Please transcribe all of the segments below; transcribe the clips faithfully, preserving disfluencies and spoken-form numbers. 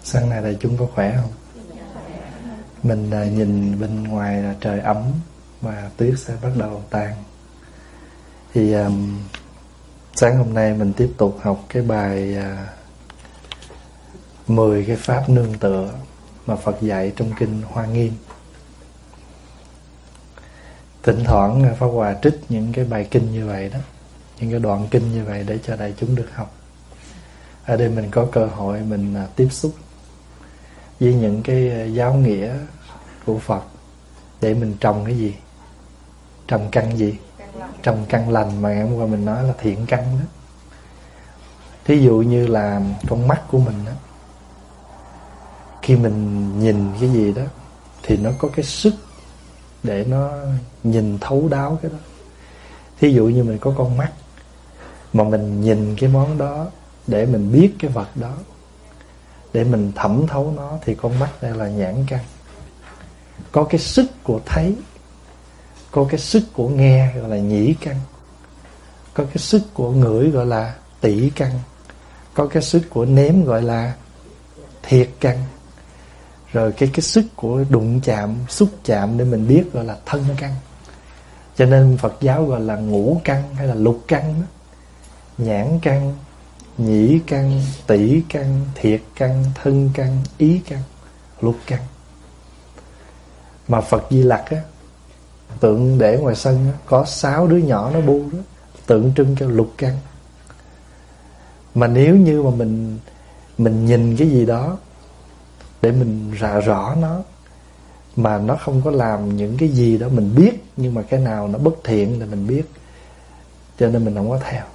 Sáng nay đại chúng có khỏe không? Mình à, nhìn bên ngoài là trời ấm và tuyết sẽ bắt đầu tan. Thì à, sáng hôm nay mình tiếp tục học cái bài à, mười cái pháp nương tựa mà Phật dạy trong kinh Hoa Nghiêm. Thỉnh thoảng Pháp Hòa trích những cái bài kinh như vậy đó, những cái đoạn kinh như vậy để cho đại chúng được học. Ở đây mình có cơ hội mình à, tiếp xúc với những cái giáo nghĩa của Phật để mình trồng cái gì? Trồng căn gì? Trồng căn lành mà ngày hôm qua mình nói là thiện căn đó. Thí dụ như là con mắt của mình đó, khi mình nhìn cái gì đó thì nó có cái sức để nó nhìn thấu đáo cái đó. Thí dụ như mình có con mắt mà mình nhìn cái món đó để mình biết cái vật đó, để mình thẩm thấu nó, thì con mắt đây là nhãn căn. Có cái sức của thấy, có cái sức của nghe gọi là nhĩ căn, có cái sức của ngửi gọi là tỷ căn, có cái sức của nếm gọi là thiệt căn, rồi cái cái sức của đụng chạm, xúc chạm để mình biết gọi là thân căn. Cho nên Phật giáo gọi là ngũ căn hay là lục căn đó. Nhãn căn, nhĩ căn, tỷ căn, thiệt căn, thân căn, ý căn, lục căn. Mà Phật Di Lặc á, tượng để ngoài sân á, có sáu đứa nhỏ nó bu đó, tượng trưng cho lục căn. Mà nếu như mà mình mình nhìn cái gì đó để mình rà rõ nó, mà nó không có làm những cái gì đó mình biết, nhưng mà cái nào nó bất thiện là mình biết, cho nên mình không có theo.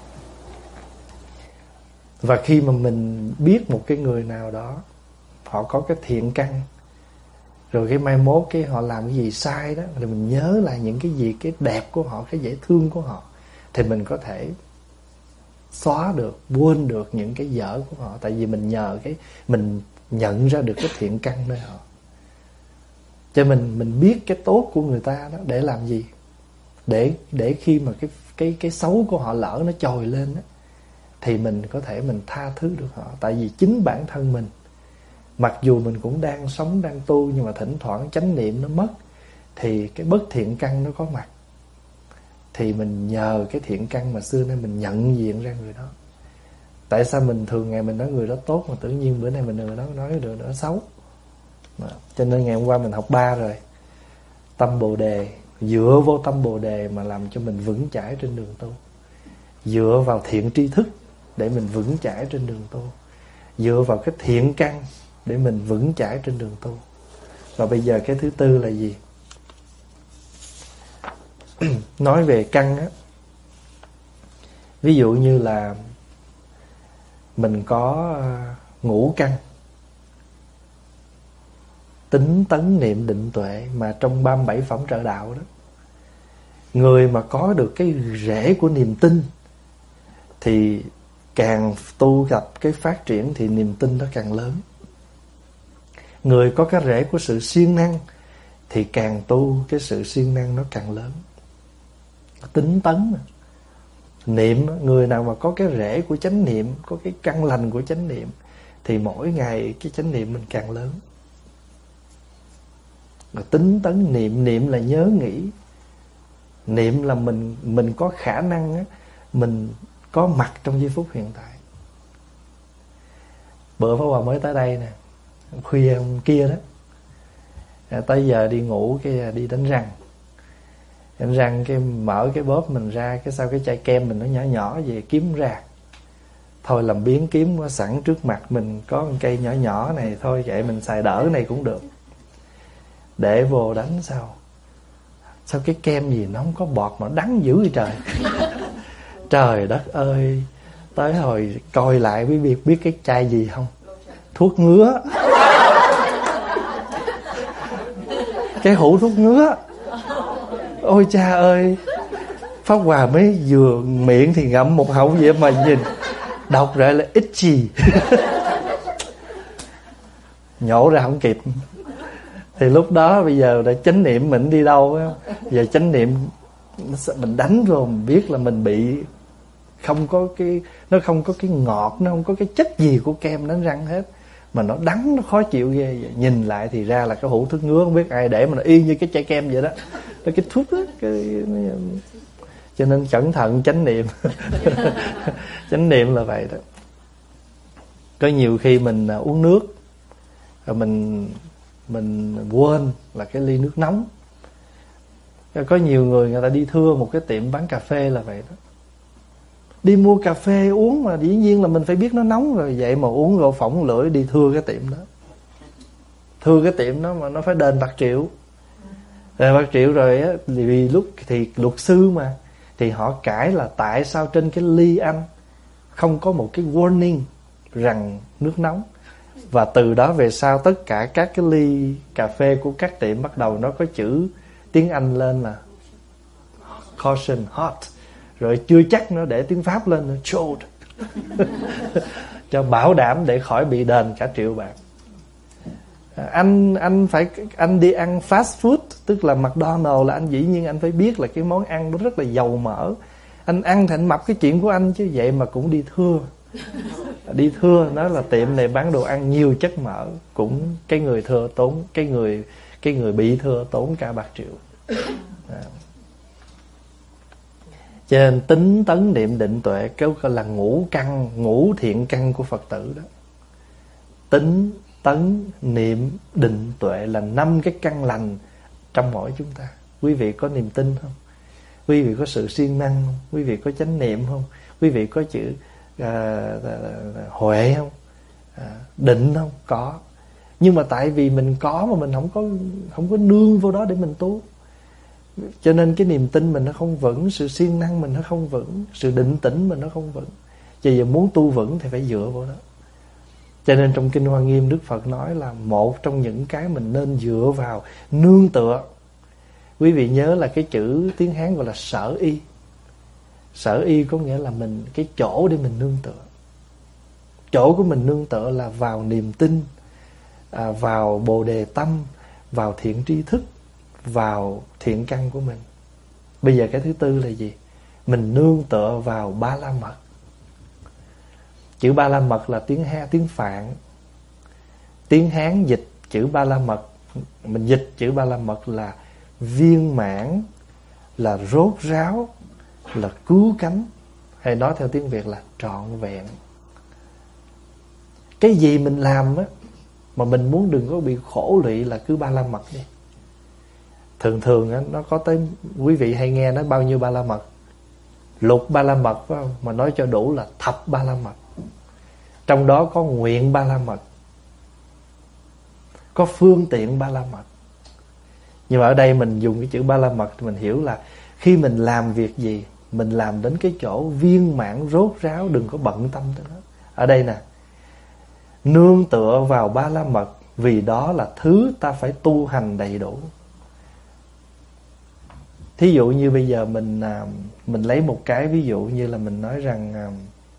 Và khi mà mình biết một cái người nào đó họ có cái thiện căn, rồi cái mai mốt cái họ làm cái gì sai đó, rồi mình nhớ lại những cái gì, cái đẹp của họ, cái dễ thương của họ, thì mình có thể xóa được, quên được những cái dở của họ. Tại vì mình nhờ cái mình nhận ra được cái thiện căn nơi họ. Cho mình mình biết cái tốt của người ta đó để làm gì? Để để khi mà cái cái cái xấu của họ lỡ nó trồi lên đó, thì mình có thể mình tha thứ được họ. Tại vì chính bản thân mình, mặc dù mình cũng đang sống, đang tu, nhưng mà thỉnh thoảng chánh niệm nó mất, thì cái bất thiện căn nó có mặt, thì mình nhờ cái thiện căn mà xưa nay mình nhận diện ra người đó. Tại sao mình thường ngày mình nói người đó tốt, mà tự nhiên bữa nay mình người đó nói người đó xấu? Mà, cho nên ngày hôm qua mình học ba rồi. Tâm Bồ Đề, dựa vô tâm Bồ Đề mà làm cho mình vững chãi trên đường tu. Dựa vào thiện tri thức để mình vững chãi trên đường tu. Dựa vào cái thiện căn để mình vững chãi trên đường tu. Và bây giờ cái thứ tư là gì? Nói về căn á, ví dụ như là mình có ngũ căn: tính, tấn, niệm, định, tuệ, mà trong ba mươi bảy phẩm trợ đạo đó, người mà có được cái rễ của niềm tin thì càng tu gặp cái phát triển thì niềm tin nó càng lớn. Người có cái rễ của sự siêng năng thì càng tu cái sự siêng năng nó càng lớn. Tính, tấn, niệm, người nào mà có cái rễ của chánh niệm, có cái căn lành của chánh niệm, thì mỗi ngày cái chánh niệm mình càng lớn. Mà tính, tấn, niệm, niệm là nhớ nghĩ, niệm là mình mình có khả năng á, mình có mặt trong giây phút hiện tại. Bữa Pháp Hòa mới tới đây nè, khuya hôm kia đó, tới giờ đi ngủ cái đi đánh răng. Đánh răng cái mở cái bóp mình ra, cái sau cái chai kem mình nó nhỏ nhỏ về kiếm ra. Thôi làm biến kiếm quá, sẵn trước mặt mình có một cây nhỏ nhỏ này, thôi vậy mình xài đỡ này cũng được. Để vô đánh sao? Sao cái kem gì nó không có bọt mà đắng dữ vậy trời? Trời đất ơi! Tới hồi coi lại mới biết biết cái chai gì không? Thuốc ngứa. Cái hũ thuốc ngứa. Ôi cha ơi! Pháp Hòa mới vừa miệng thì ngậm một họng vậy mà nhìn đọc ra là itchy. Nhổ ra không kịp. Thì lúc đó bây giờ đã chánh niệm mình đi đâu á? Giờ chánh niệm mình đánh rồi mình biết là mình bị không có cái, nó không có cái ngọt, nó không có cái chất gì của kem đánh răng hết, mà nó đắng, nó khó chịu ghê vậy. Nhìn lại thì ra là cái hũ thức ngứa, không biết ai để mà nó y như cái chai kem vậy đó. Cái, cái thuốc đó, cái... Cho nên cẩn thận chánh niệm. Chánh niệm là vậy đó. Có nhiều khi mình uống nước rồi mình mình quên là cái ly nước nóng. Có nhiều người người ta đi thưa một cái tiệm bán cà phê là vậy đó. Đi mua cà phê uống mà dĩ nhiên là mình phải biết nó nóng rồi, vậy mà uống rồi phỏng lưỡi đi thưa cái tiệm đó. Thưa cái tiệm đó mà nó phải đền bạc triệu. Đền bạc triệu rồi á, vì lúc thì luật sư mà, thì họ cãi là tại sao trên cái ly anh không có một cái warning rằng nước nóng. Và từ đó về sau tất cả các cái ly cà phê của các tiệm bắt đầu nó có chữ tiếng Anh lên là caution hot, rồi chưa chắc nó để tiếng Pháp lên là cold. Cho bảo đảm để khỏi bị đền cả triệu bạc. Anh anh phải anh đi ăn fast food, tức là McDonald's, là anh dĩ nhiên anh phải biết là cái món ăn nó rất là dầu mỡ. Anh ăn thì anh mập cái chuyện của anh chứ, vậy mà cũng đi thưa. Đi thưa nói là tiệm này bán đồ ăn nhiều chất mỡ, cũng cái người thưa tốn, cái người cái người bị thưa tốn cả bạc triệu. À. Cho nên tính tấn niệm định tuệ cái gọi là ngũ căn, ngũ thiện căn của Phật tử đó. Tính tấn niệm định tuệ là năm cái căn lành trong mỗi chúng ta. Quý vị có niềm tin không? Quý vị có sự siêng năng không? Quý vị có chánh niệm không? Quý vị có chữ à, huệ không? À, định không? Có. Nhưng mà tại vì mình có mà mình không có không có nương vô đó để mình tu, cho nên cái niềm tin mình nó không vững, sự siêng năng mình nó không vững, sự định tĩnh mình nó không vững. Cho giờ muốn tu vững thì phải dựa vào đó. Cho nên trong Kinh Hoa Nghiêm Đức Phật nói là một trong những cái mình nên dựa vào, nương tựa. Quý vị nhớ là cái chữ tiếng Hán gọi là sở y. Sở y có nghĩa là mình, cái chỗ để mình nương tựa. Chỗ của mình nương tựa là vào niềm tin, à, vào bồ đề tâm, vào thiện tri thức, vào thiện căn của mình. Bây giờ cái thứ tư là gì? Mình nương tựa vào Ba La Mật. Chữ Ba La Mật là tiếng Ha, tiếng Phạn. Tiếng Hán dịch chữ Ba La Mật, mình dịch chữ Ba La Mật là viên mãn, là rốt ráo, là cứu cánh, hay nói theo tiếng Việt là trọn vẹn. Cái gì mình làm á mà mình muốn đừng có bị khổ lụy là cứ Ba La Mật đi. Thường thường á, nó có tới, quý vị hay nghe nói bao nhiêu Ba La Mật? Lục Ba La Mật phải không? Mà nói cho đủ là thập Ba La Mật. Trong đó có nguyện Ba La Mật, có phương tiện Ba La Mật. Nhưng mà ở đây mình dùng cái chữ Ba La Mật thì mình hiểu là khi mình làm việc gì, mình làm đến cái chỗ viên mãn rốt ráo, đừng có bận tâm tới nó. Ở đây nè, nương tựa vào Ba La Mật, vì đó là thứ ta phải tu hành đầy đủ. Thí dụ như bây giờ mình mình lấy một cái ví dụ như là mình nói rằng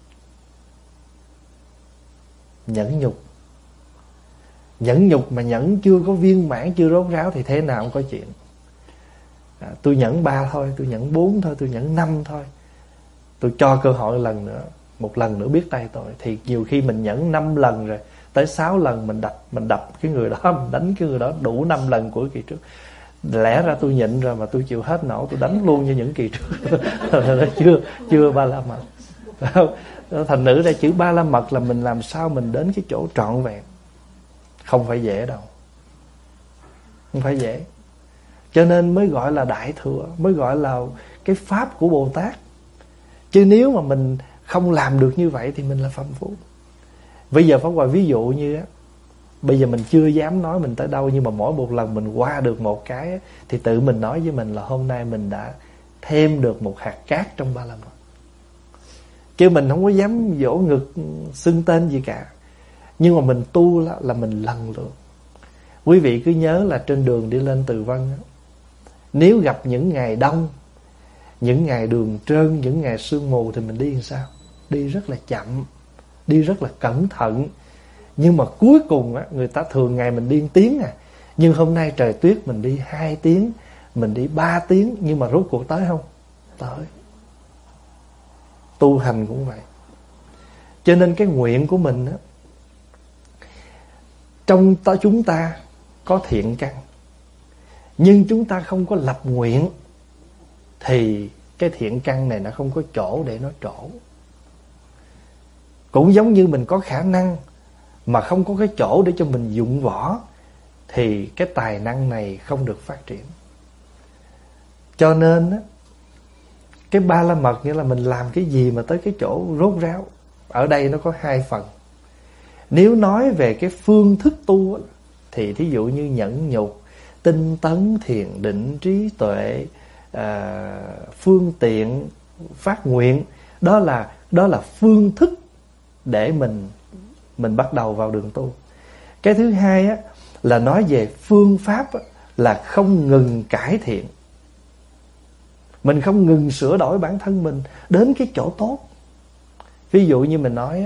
nhẫn nhục. Nhẫn nhục mà nhẫn chưa có viên mãn, chưa rốt ráo thì thế nào cũng có chuyện. À, tôi nhẫn ba thôi, tôi nhẫn bốn thôi, tôi nhẫn năm thôi. Tôi cho cơ hội lần nữa, một lần nữa biết tay tôi. Thì nhiều khi mình nhẫn năm lần rồi, tới sáu lần mình đập, mình đập cái người đó, mình đánh cái người đó đủ năm lần của kỳ trước. Lẽ ra tôi nhịn rồi mà tôi chịu hết nổi, tôi đánh luôn như những kỳ trước. chưa chưa Ba La Mật. Thành nữ ra chữ Ba La Mật là mình làm sao mình đến cái chỗ trọn vẹn. Không phải dễ đâu, không phải dễ. Cho nên mới gọi là Đại Thừa, mới gọi là cái pháp của Bồ Tát. Chứ nếu mà mình không làm được như vậy thì mình là phàm phu. Bây giờ Pháp Hòa ví dụ như á, bây giờ mình chưa dám nói mình tới đâu, nhưng mà mỗi một lần mình qua được một cái thì tự mình nói với mình là hôm nay mình đã thêm được một hạt cát trong Ba La Mật. Chứ mình không có dám vỗ ngực xưng tên gì cả. Nhưng mà mình tu là, là mình lần lượt. Quý vị cứ nhớ là trên đường đi lên Từ Vân á, nếu gặp những ngày đông, những ngày đường trơn, những ngày sương mù thì mình đi làm sao? Đi rất là chậm, đi rất là cẩn thận. Nhưng mà cuối cùng á, người ta thường ngày mình đi một tiếng à, nhưng hôm nay trời tuyết mình đi hai tiếng, mình đi ba tiếng, nhưng mà rốt cuộc tới không? Tới. Tu hành cũng vậy. Cho nên cái nguyện của mình á, trong ta chúng ta có thiện căn, nhưng chúng ta không có lập nguyện, thì cái thiện căn này nó không có chỗ để nó trổ. Cũng giống như mình có khả năng mà không có cái chỗ để cho mình dụng võ, thì cái tài năng này không được phát triển. Cho nên á, cái ba la mật nghĩa là mình làm cái gì mà tới cái chỗ rốt ráo. Ở đây nó có hai phần. Nếu nói về cái phương thức tu á, thì thí dụ như nhẫn nhục, tinh tấn, thiền định, trí tuệ, à, phương tiện, phát nguyện, đó là đó là phương thức để mình mình bắt đầu vào đường tu. Cái thứ hai á, là nói về phương pháp á, là không ngừng cải thiện. Mình không ngừng sửa đổi bản thân mình đến cái chỗ tốt. Ví dụ như mình nói á,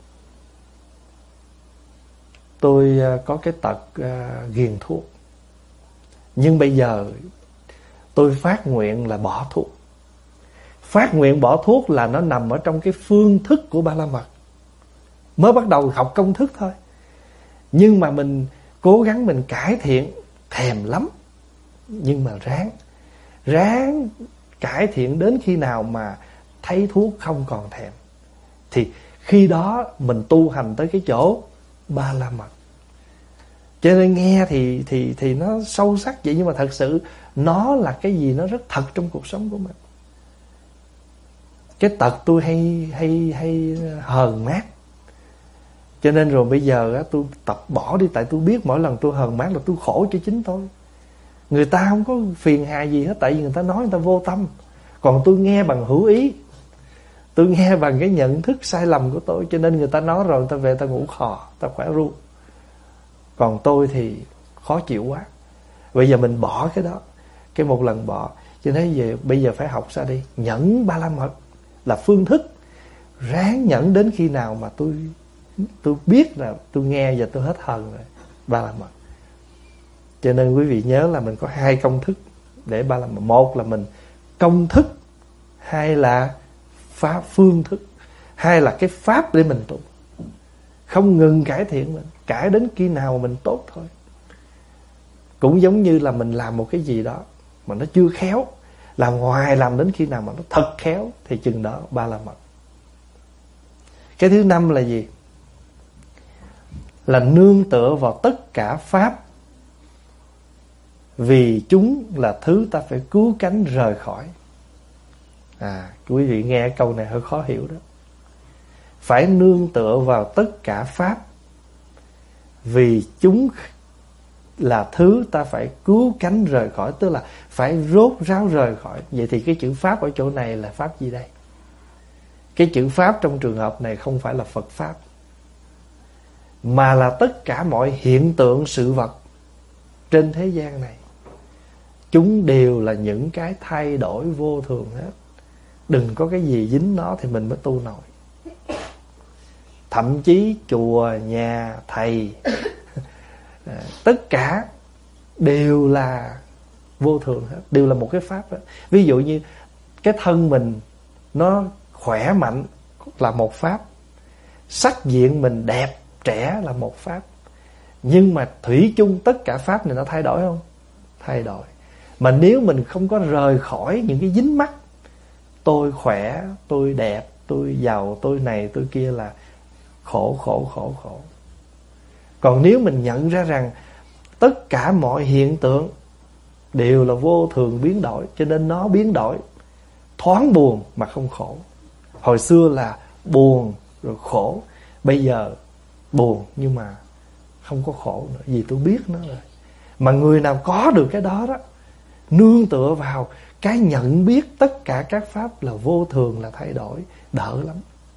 tôi có cái tật uh, ghiền thuốc, nhưng bây giờ tôi phát nguyện là bỏ thuốc. Phát nguyện bỏ thuốc là nó nằm ở trong cái phương thức của Ba La Mật. Mới bắt đầu học công thức thôi, nhưng mà mình cố gắng mình cải thiện. Thèm lắm, nhưng mà ráng Ráng cải thiện đến khi nào mà thấy thuốc không còn thèm, thì khi đó mình tu hành tới cái chỗ Ba La Mật. Cho nên nghe thì thì thì nó sâu sắc vậy, nhưng mà thật sự nó là cái gì nó rất thật trong cuộc sống của mình. Cái tật tôi hay hay hay hờn mát, cho nên rồi bây giờ á, tôi tập bỏ đi. Tại tôi biết mỗi lần tôi hờn mát là tôi khổ cho chính tôi. Người ta không có phiền hà gì hết, tại vì người ta nói người ta vô tâm. Còn tôi nghe bằng hữu ý, tôi nghe bằng cái nhận thức sai lầm của tôi, cho nên người ta nói rồi người ta về người ta ngủ khò, ta khỏe ru. Còn tôi thì khó chịu quá. Bây giờ mình bỏ cái đó, cái một lần bỏ. Cho nên về bây giờ phải học ra đi. Nhẫn Ba La Mật là phương thức. Ráng nhẫn đến khi nào mà tôi tôi biết là tôi nghe và tôi hết hờn rồi. Ba La Mật. Cho nên quý vị nhớ là mình có hai công thức để Ba La Mật. Một là mình công thức, hai là pháp phương thức, hai là cái pháp để mình tu. Không ngừng cải thiện mình, cải đến khi nào mà mình tốt thôi. Cũng giống như là mình làm một cái gì đó mà nó chưa khéo, làm hoài làm đến khi nào mà nó thật khéo, thì chừng đó Ba La Mật. Cái thứ năm là gì? Là nương tựa vào tất cả pháp, vì chúng là thứ ta phải cứu cánh rời khỏi. À, quý vị nghe câu này hơi khó hiểu đó. Phải nương tựa vào tất cả pháp, vì chúng là thứ ta phải cứu cánh rời khỏi. Tức là phải rốt ráo rời khỏi. Vậy thì cái chữ pháp ở chỗ này là pháp gì đây? Cái chữ pháp trong trường hợp này không phải là Phật pháp, mà là tất cả mọi hiện tượng sự vật trên thế gian này. Chúng đều là những cái thay đổi vô thường hết. Đừng có cái gì dính nó thì mình mới tu nổi. Thậm chí chùa, nhà, thầy, tất cả đều là vô thường hết, đều là một cái pháp hết. Ví dụ như cái thân mình nó khỏe mạnh là một pháp, sắc diện mình đẹp trẻ là một pháp. Nhưng mà thủy chung tất cả pháp này nó thay đổi không? Thay đổi. Mà nếu mình không có rời khỏi những cái dính mắc, tôi khỏe, tôi đẹp, tôi giàu, tôi này, tôi kia, là khổ, khổ, khổ, khổ. Còn nếu mình nhận ra rằng tất cả mọi hiện tượng đều là vô thường biến đổi, cho nên nó biến đổi, thoáng buồn mà không khổ. Hồi xưa là buồn rồi khổ, bây giờ buồn nhưng mà không có khổ nữa, vì tôi biết nó rồi. Mà người nào có được cái đó đó, nương tựa vào cái nhận biết tất cả các pháp là vô thường, là thay đổi, đỡ lắm.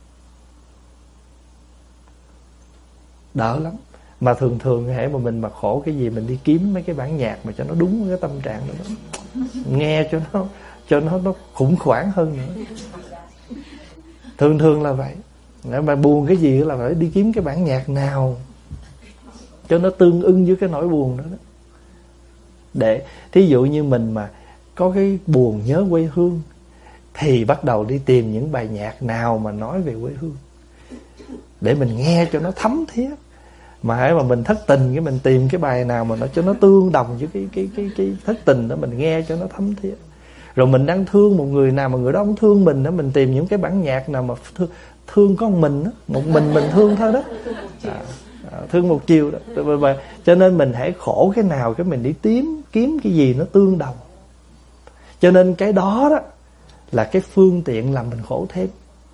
Đỡ lắm. Mà thường thường hễ mà mình mà khổ cái gì, mình đi kiếm mấy cái bản nhạc mà cho nó đúng với cái tâm trạng đó, nghe cho nó cho nó nó khủng hoảng hơn nữa. Thường thường là vậy. Mà buồn cái gì là phải đi kiếm cái bản nhạc nào cho nó tương ưng với cái nỗi buồn đó, đó. Để thí dụ như mình mà có cái buồn nhớ quê hương, thì bắt đầu đi tìm những bài nhạc nào mà nói về quê hương, để mình nghe cho nó thấm thía. Mà hãy mà mình thất tình, cái mình tìm cái bài nào mà nó cho nó tương đồng với cái cái cái cái thất tình đó, mình nghe cho nó thấm thiết. Rồi mình đang thương một người nào mà người đó không thương mình đó, mình tìm những cái bản nhạc nào mà thương, thương có một mình đó, một mình mình thương thôi đó. À, à, thương một chiều đó. Và cho nên mình hãy khổ cái nào cái mình đi tìm kiếm cái gì nó tương đồng. Cho nên cái đó đó là cái phương tiện làm mình khổ thêm.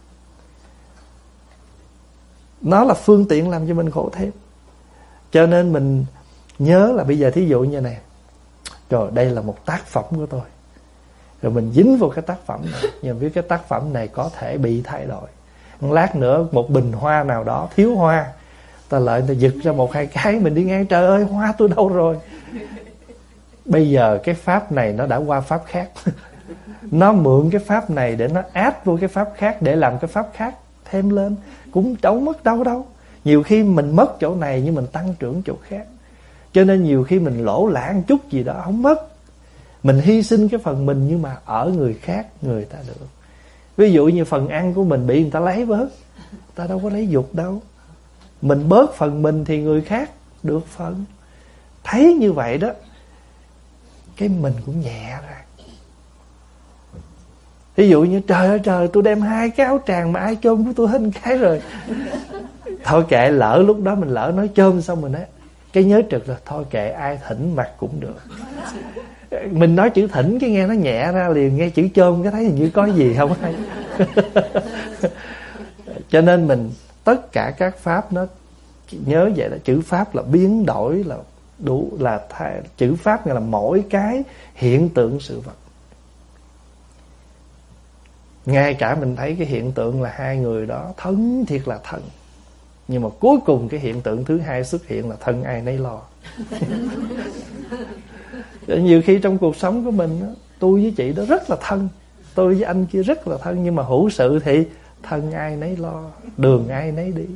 Nó là phương tiện làm cho mình khổ thêm. Cho nên mình nhớ là bây giờ thí dụ như này, rồi đây là một tác phẩm của tôi, rồi mình dính vào cái tác phẩm này, nhưng biết cái tác phẩm này có thể bị thay đổi. Lát nữa một bình hoa nào đó thiếu hoa, ta lại ta giật ra một hai cái, mình đi ngang, trời ơi hoa tôi đâu rồi. Bây giờ cái pháp này nó đã qua pháp khác. Nó mượn cái pháp này để nó áp vô cái pháp khác, để làm cái pháp khác thêm lên, cũng đâu mất đâu đâu. Nhiều khi mình mất chỗ này nhưng mình tăng trưởng chỗ khác. Cho nên nhiều khi mình lỗ lãng chút gì đó không mất, mình hy sinh cái phần mình nhưng mà ở người khác người ta được. Ví dụ như phần ăn của mình bị người ta lấy bớt, ta đâu có lấy dục đâu. Mình bớt phần mình thì người khác được phần. Thấy như vậy đó, cái mình cũng nhẹ ra. Ví dụ như trời ơi trời, tôi đem hai cái áo tràng mà ai chôm của tôi hết cái rồi. Thôi kệ, lỡ lúc đó mình lỡ nói chôm xong mình nói, cái nhớ trực là thôi kệ, ai thỉnh mặc cũng được. Mình nói chữ thỉnh cái nghe nó nhẹ ra liền, nghe chữ chôm cái thấy hình như có gì không hay. Cho nên mình tất cả các pháp nó nhớ vậy, là chữ pháp là biến đổi, là đủ, là thay, chữ pháp nghĩa là mỗi cái hiện tượng sự vật. Ngay cả mình thấy cái hiện tượng là hai người đó thân thiệt là thân, nhưng mà cuối cùng cái hiện tượng thứ hai xuất hiện là thân ai nấy lo. Nhiều khi trong cuộc sống của mình đó, tôi với chị đó rất là thân, tôi với anh kia rất là thân, nhưng mà hữu sự thì thân ai nấy lo, đường ai nấy đi.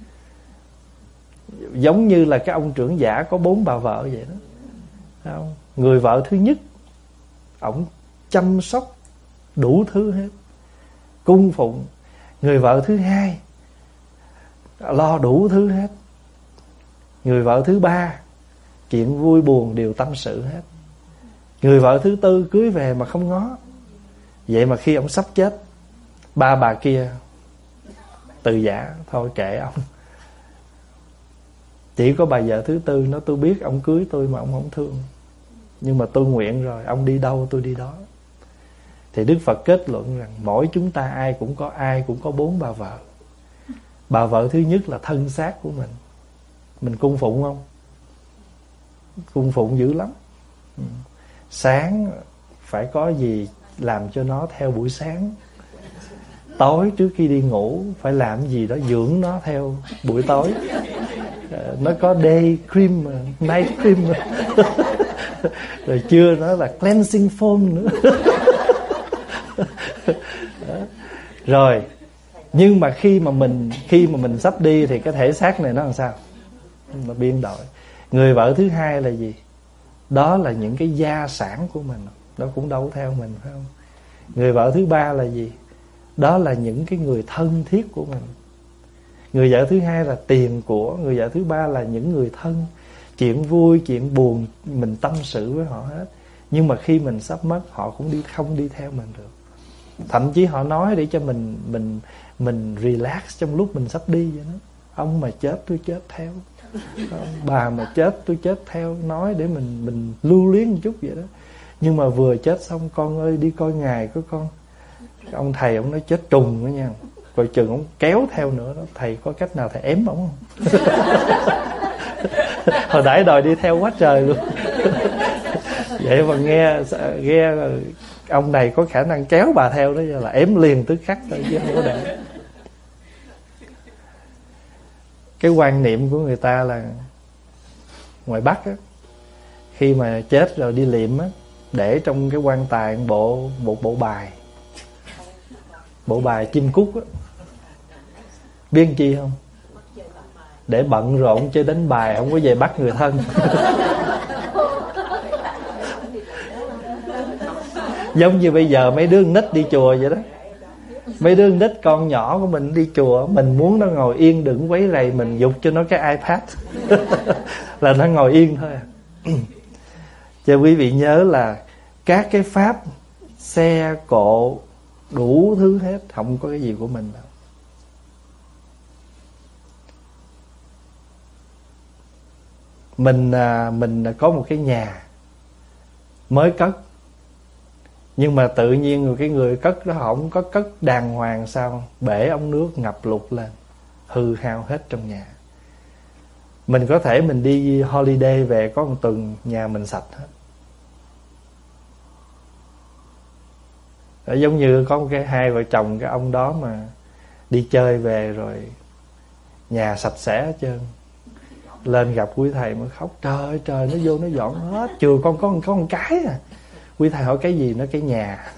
Giống như là cái ông trưởng giả có bốn bà vợ vậy đó. Không? Người vợ thứ nhất, ổng chăm sóc đủ thứ hết, cung phụng. Người vợ thứ hai lo đủ thứ hết. Người vợ thứ ba chuyện vui buồn đều tâm sự hết. Người vợ thứ tư cưới về mà không ngó. Vậy mà khi ông sắp chết, ba bà kia từ giả, thôi kệ ông. Chỉ có bà vợ thứ tư nó, tôi biết ông cưới tôi mà ông không thương, nhưng mà tôi nguyện rồi, ông đi đâu tôi đi đó. Thì Đức Phật kết luận rằng mỗi chúng ta ai cũng có ai cũng có bốn bà vợ. Bà vợ thứ nhất là thân xác của mình. Mình cung phụng không? Cung phụng dữ lắm. Sáng phải có gì làm cho nó theo buổi sáng. Tối trước khi đi ngủ phải làm gì đó dưỡng nó theo buổi tối. Nó có day cream, night cream. Rồi trưa nó là cleansing foam nữa. Rồi, nhưng mà khi mà mình khi mà mình sắp đi thì cái thể xác này nó làm sao? Nó biến đổi. Người vợ thứ hai là gì? Đó là những cái gia sản của mình, nó cũng đâu theo mình, phải không? Người vợ thứ ba là gì? Đó là những cái người thân thiết của mình. Người vợ thứ hai là tiền của. Người vợ thứ ba là những người thân. Chuyện vui, chuyện buồn mình tâm sự với họ hết. Nhưng mà khi mình sắp mất, họ cũng đi không đi theo mình được. Thậm chí họ nói để cho mình mình mình relax trong lúc mình sắp đi vậy đó. Ông mà chết tôi chết theo, bà mà chết tôi chết theo, nói để mình mình lưu luyến một chút vậy đó. Nhưng mà vừa chết xong, con ơi đi coi ngài có con. Ông thầy ông nói chết trùng đó nha, coi chừng ông kéo theo nữa đó. Thầy có cách nào thầy ém ổng không? Hồi nãy đòi đi theo quá trời luôn. Vậy mà nghe nghe ông này có khả năng kéo bà theo đó, là ém liền tức khắc thôi chứ không có để. Cái quan niệm của người ta là ngoài Bắc á, khi mà chết rồi đi liệm á, để trong cái quan tài một bộ một bộ bài, bộ bài chim cút á. Biết chi không? Để bận rộn chơi đánh bài, không có về bắt người thân. Giống như bây giờ mấy đứa nít đi chùa vậy đó. Mấy đứa nít con nhỏ của mình đi chùa, mình muốn nó ngồi yên đừng quấy rầy, mình giục cho nó cái iPad là nó ngồi yên thôi. Cho quý vị nhớ là các cái pháp xe cộ đủ thứ hết, không có cái gì của mình đâu. Mình à, mình có một cái nhà mới cất, nhưng mà tự nhiên cái người cất đó không có cất đàng hoàng, sao bể ống nước ngập lụt lên, hư hao hết trong nhà. Mình có thể mình đi holiday về có một tuần nhà mình sạch hết. Đó, giống như có một cái hai vợ chồng cái ông đó mà đi chơi về rồi nhà sạch sẽ hết trơn, lên gặp quý thầy mới khóc, trời ơi trời, nó vô nó dọn hết, chưa con có có một cái à. Quý thầy hỏi cái gì? Nó cái nhà.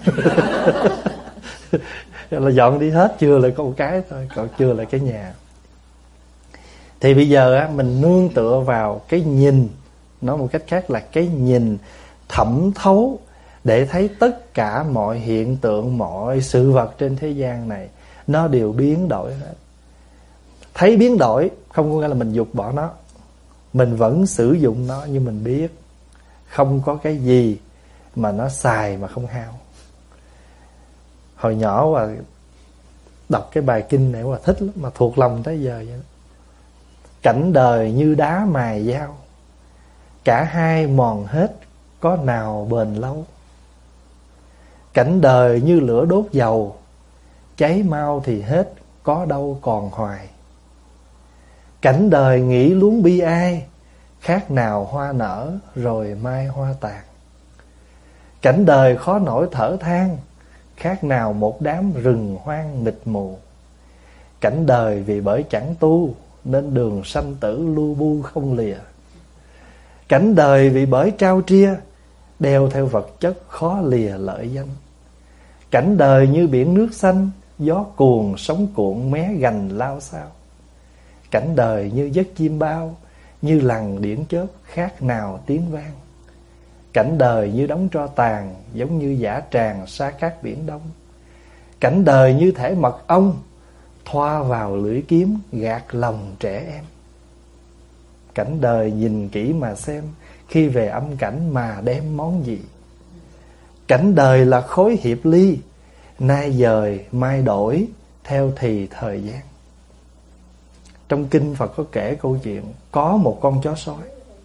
Là dọn đi hết, chưa lại có một cái thôi, còn chưa lại cái nhà. Thì bây giờ á, mình nương tựa vào cái nhìn, nói một cách khác là cái nhìn thẩm thấu, để thấy tất cả mọi hiện tượng, mọi sự vật trên thế gian này nó đều biến đổi hết. Thấy biến đổi không có nghĩa là mình dục bỏ nó, mình vẫn sử dụng nó, nhưng mình biết không có cái gì mà nó xài mà không hao. Hồi nhỏ và đọc cái bài kinh này và thích lắm, mà thuộc lòng tới giờ vậy đó. Cảnh đời như đá mài dao, cả hai mòn hết, có nào bền lâu. Cảnh đời như lửa đốt dầu, cháy mau thì hết, có đâu còn hoài. Cảnh đời nghĩ luống bi ai, khác nào hoa nở rồi mai hoa tàn. Cảnh đời khó nổi thở than, khác nào một đám rừng hoang mịt mù. Cảnh đời vì bởi chẳng tu, nên đường sanh tử lu bu không lìa. Cảnh đời vì bởi trao tria, đeo theo vật chất khó lìa lợi danh. Cảnh đời như biển nước xanh, gió cuồng sóng cuộn mé gành lao sao. Cảnh đời như giấc chim bao, như lằn điển chớp, khác nào tiếng vang. Cảnh đời như đống tro tàn, giống như dã tràng xa cát biển đông. Cảnh đời như thể mật ong, thoa vào lưỡi kiếm, gạt lòng trẻ em. Cảnh đời nhìn kỹ mà xem, khi về âm cảnh mà đem món gì. Cảnh đời là khối hiệp ly, nay dời mai đổi, theo thì thời gian. Trong kinh Phật có kể câu chuyện, có một con chó sói,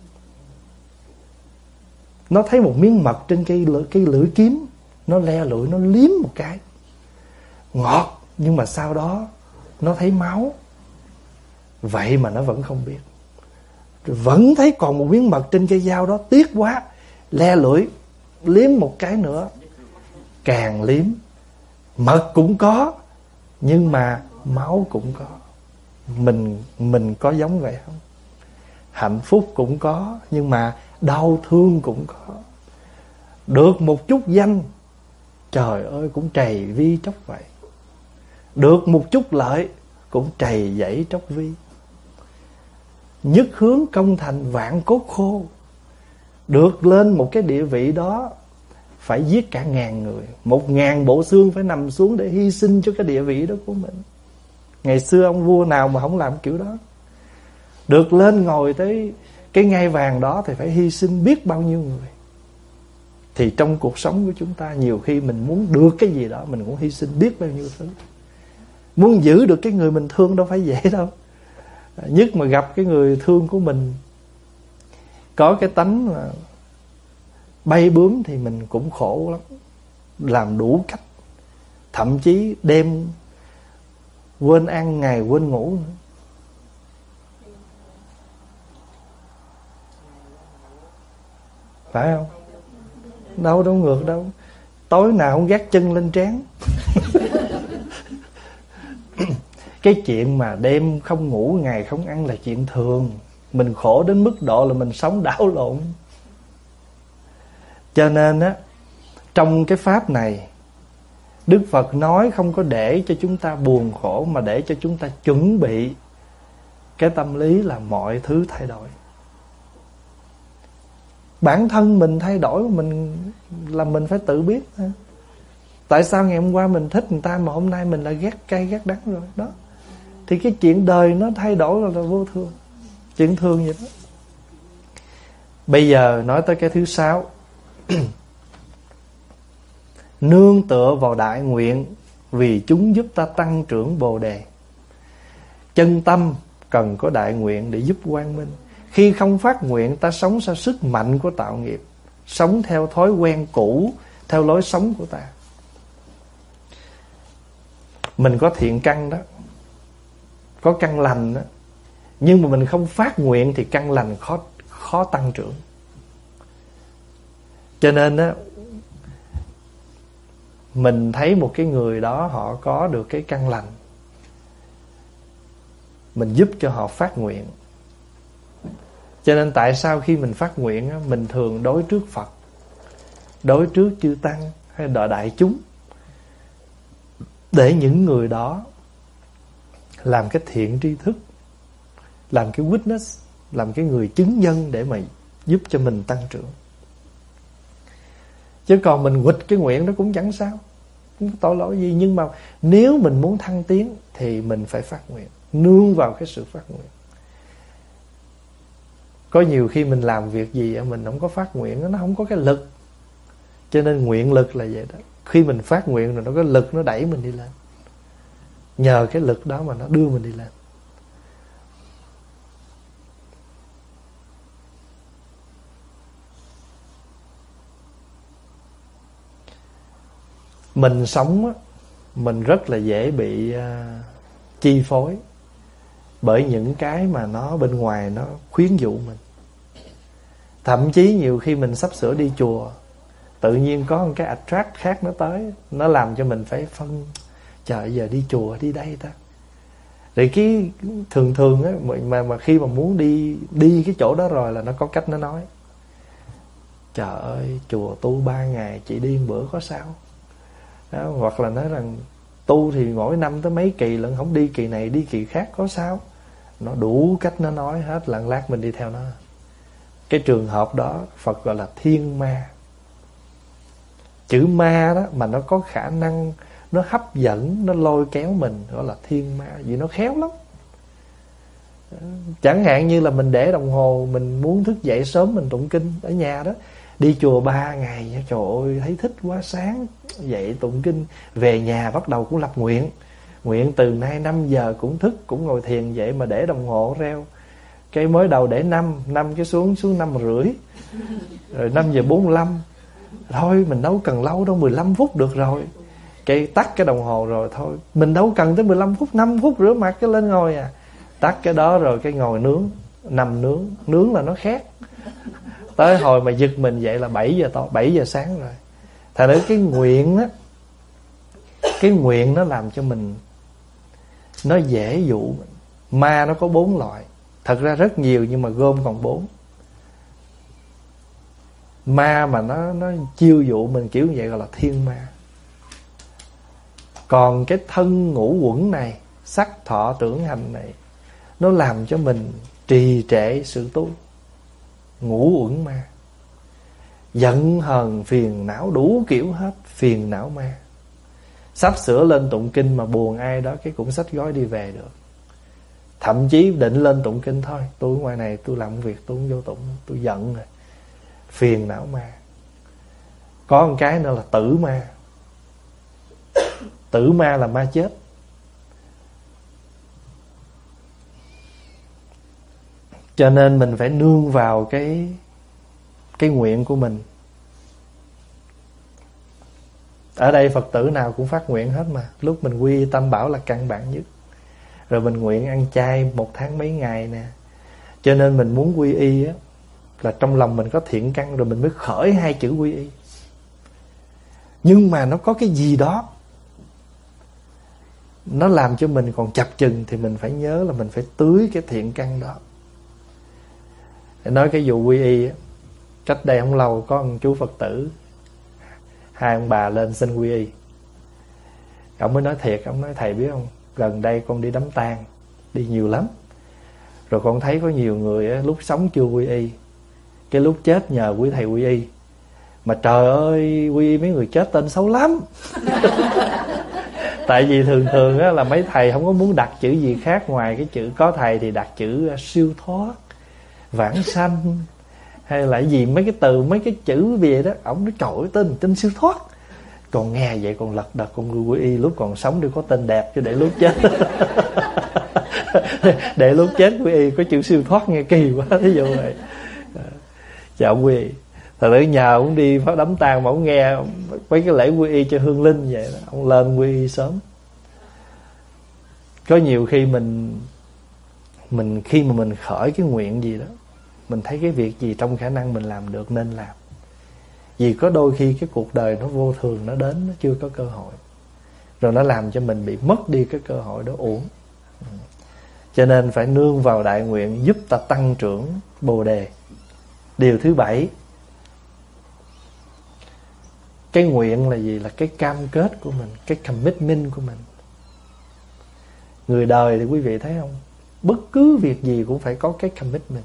nó thấy một miếng mật trên cây lưỡi, cây lưỡi kiếm, nó le lưỡi, nó liếm một cái, ngọt, nhưng mà sau đó nó thấy máu. Vậy mà nó vẫn không biết, vẫn thấy còn một miếng mật trên cây dao đó, tiếc quá, le lưỡi liếm một cái nữa. Càng liếm, mật cũng có, nhưng mà máu cũng có. Mình mình có giống vậy không? Hạnh phúc cũng có, nhưng mà đau thương cũng có. Được một chút danh, trời ơi cũng trầy vi tróc vậy. Được một chút lợi, cũng trầy dãy tróc vi. Nhất hướng công thành vạn cốt khô. Được lên một cái địa vị đó, phải giết cả ngàn người, một ngàn bộ xương phải nằm xuống để hy sinh cho cái địa vị đó của mình. Ngày xưa ông vua nào mà không làm kiểu đó. Được lên ngồi tới cái ngai vàng đó thì phải hy sinh biết bao nhiêu người. Thì trong cuộc sống của chúng ta, nhiều khi mình muốn được cái gì đó, mình cũng hy sinh biết bao nhiêu thứ. Muốn giữ được cái người mình thương đâu phải dễ đâu. Nhất mà gặp cái người thương của mình có cái tánh là bay bướm thì mình cũng khổ lắm. Làm đủ cách, thậm chí đêm quên ăn, ngày quên ngủ nữa. Phải không? Đâu đâu ngược đâu. Tối nào không gác chân lên trán. Cái chuyện mà đêm không ngủ, ngày không ăn là chuyện thường. Mình khổ đến mức độ là mình sống đảo lộn. Cho nên á, trong cái pháp này, Đức Phật nói không có để cho chúng ta buồn khổ, mà để cho chúng ta chuẩn bị cái tâm lý là mọi thứ thay đổi. Bản thân mình thay đổi, mình là mình phải tự biết thôi. Tại sao ngày hôm qua mình thích người ta mà hôm nay mình đã ghét cay ghét đắng rồi đó. Thì cái chuyện đời nó thay đổi là, là vô thường. Chuyện thương vậy đó. Bây giờ nói tới cái thứ sáu. Nương tựa vào đại nguyện, vì chúng giúp ta tăng trưởng bồ đề. Chân tâm cần có đại nguyện để giúp quang minh. Khi không phát nguyện, ta sống theo sức mạnh của tạo nghiệp, sống theo thói quen cũ, theo lối sống của ta. Mình có thiện căn đó, có căn lành đó, nhưng mà mình không phát nguyện thì căn lành khó, khó tăng trưởng. Cho nên á, mình thấy một cái người đó họ có được cái căn lành, mình giúp cho họ phát nguyện. Cho nên tại sao khi mình phát nguyện á, mình thường đối trước Phật, đối trước chư Tăng hay đợi đại chúng, để những người đó làm cái thiện tri thức, làm cái witness, làm cái người chứng nhân để mà giúp cho mình tăng trưởng. Chứ còn mình quỵt cái nguyện đó cũng chẳng sao, không có tội lỗi gì. Nhưng mà nếu mình muốn thăng tiến thì mình phải phát nguyện, nương vào cái sự phát nguyện. Có nhiều khi mình làm việc gì mình không có phát nguyện, nó không có cái lực. Cho nên nguyện lực là vậy đó. Khi mình phát nguyện rồi nó có lực, nó đẩy mình đi lên. Nhờ cái lực đó mà nó đưa mình đi lên. Mình sống á, mình rất là dễ bị uh, chi phối bởi những cái mà nó bên ngoài nó khuyến dụ mình. Thậm chí nhiều khi mình sắp sửa đi chùa, tự nhiên có một cái attract khác nó tới, nó làm cho mình phải phân, trời giờ đi chùa đi đây ta. Rồi cái thường thường á, mà, mà khi mà muốn đi đi cái chỗ đó rồi là nó có cách nó nói, trời ơi chùa tu ba ngày chị đi một bữa có sao đó. Hoặc là nói rằng tu thì mỗi năm tới mấy kỳ lận, không đi kỳ này đi kỳ khác có sao. Nó đủ cách nó nói hết, lặng lát mình đi theo nó. Cái trường hợp đó Phật gọi là thiên ma. Chữ ma đó mà nó có khả năng, nó hấp dẫn, nó lôi kéo mình, gọi là thiên ma. Vì nó khéo lắm. Chẳng hạn như là mình để đồng hồ, mình muốn thức dậy sớm mình tụng kinh ở nhà đó. Đi chùa ba ngày, trời ơi thấy thích quá, sáng dậy tụng kinh, về nhà bắt đầu cũng lập nguyện. Nguyện từ nay năm giờ cũng thức, cũng ngồi thiền vậy mà để đồng hồ reo. Cái mới đầu để năm, năm cái xuống xuống năm rưỡi, rồi năm giờ bốn mươi lăm. Thôi mình đâu cần lâu đâu, mười lăm phút được rồi. Cái tắt cái đồng hồ rồi thôi, mình đâu cần tới mười lăm phút, năm phút rửa mặt cái lên ngồi à. Tắt cái đó rồi cái ngồi nướng, nằm nướng, nướng là nó khác. Tới hồi mà giật mình dậy là bảy giờ tối, bảy giờ sáng rồi. Thành ra cái nguyện á, cái nguyện nó làm cho mình, nó dễ dụ mình. Ma nó có bốn loại, thật ra rất nhiều nhưng mà gom còn bốn. Ma mà nó nó chiêu dụ mình kiểu như vậy gọi là thiên ma. Còn cái thân ngũ uẩn này, sắc thọ tưởng hành này, nó làm cho mình trì trệ sự tu. Ngũ uẩn ma. Giận hờn phiền não đủ kiểu hết, phiền não ma. Sắp sửa lên tụng kinh mà buồn ai đó, cái cũng xách gói đi về được. Thậm chí định lên tụng kinh thôi, tôi ở ngoài này tôi làm việc tôi không vô tụng, tôi giận rồi. Phiền não ma. Có một cái nữa là tử ma. Tử ma là ma chết. Cho nên mình phải nương vào cái cái nguyện của mình. Ở đây Phật tử nào cũng phát nguyện hết mà. Lúc mình quy Tam Bảo là căn bản nhất. Rồi mình nguyện ăn chay một tháng mấy ngày nè. Cho nên mình muốn quy y á, là trong lòng mình có thiện căn rồi mình mới khởi hai chữ quy y. Nhưng mà nó có cái gì đó nó làm cho mình còn chập chừng, thì mình phải nhớ là mình phải tưới cái thiện căn đó. Để nói cái vụ quy y á, cách đây không lâu có một chú Phật tử, hai ông bà lên xin quy y. Ông mới nói thiệt, ông nói thầy biết không, gần đây con đi đám tang, đi nhiều lắm. Rồi con thấy có nhiều người á, lúc sống chưa quy y, cái lúc chết nhờ quý thầy quy y. Mà trời ơi, quy y mấy người chết tên xấu lắm. Tại vì thường thường á, là mấy thầy không có muốn đặt chữ gì khác ngoài cái chữ, có thầy thì đặt chữ siêu thoát, vãng sanh, hay là gì mấy cái từ, mấy cái chữ về đó. Ổng nói trời ơi, tên tên siêu thoát. Còn nghe vậy còn lật đật con quy y lúc còn sống để có tên đẹp, chứ để lúc chết để lúc chết quy y có chữ siêu thoát nghe kỳ quá. Thí dụ vậy. Chào quy y. Thật sự nhờ ông đi phát đám tang mà ông nghe mấy cái lễ quy y cho hương linh vậy đó, ông lên quy y sớm. Có nhiều khi mình mình khi mà mình khởi cái nguyện gì đó, mình thấy cái việc gì trong khả năng mình làm được nên làm. Vì có đôi khi cái cuộc đời nó vô thường, nó đến nó chưa có cơ hội, rồi nó làm cho mình bị mất đi cái cơ hội đó uổng. Cho nên phải nương vào đại nguyện giúp ta tăng trưởng bồ đề. Điều thứ bảy, cái nguyện là gì? Là cái cam kết của mình, cái commitment của mình. Người đời thì quý vị thấy không, bất cứ việc gì cũng phải có cái commitment.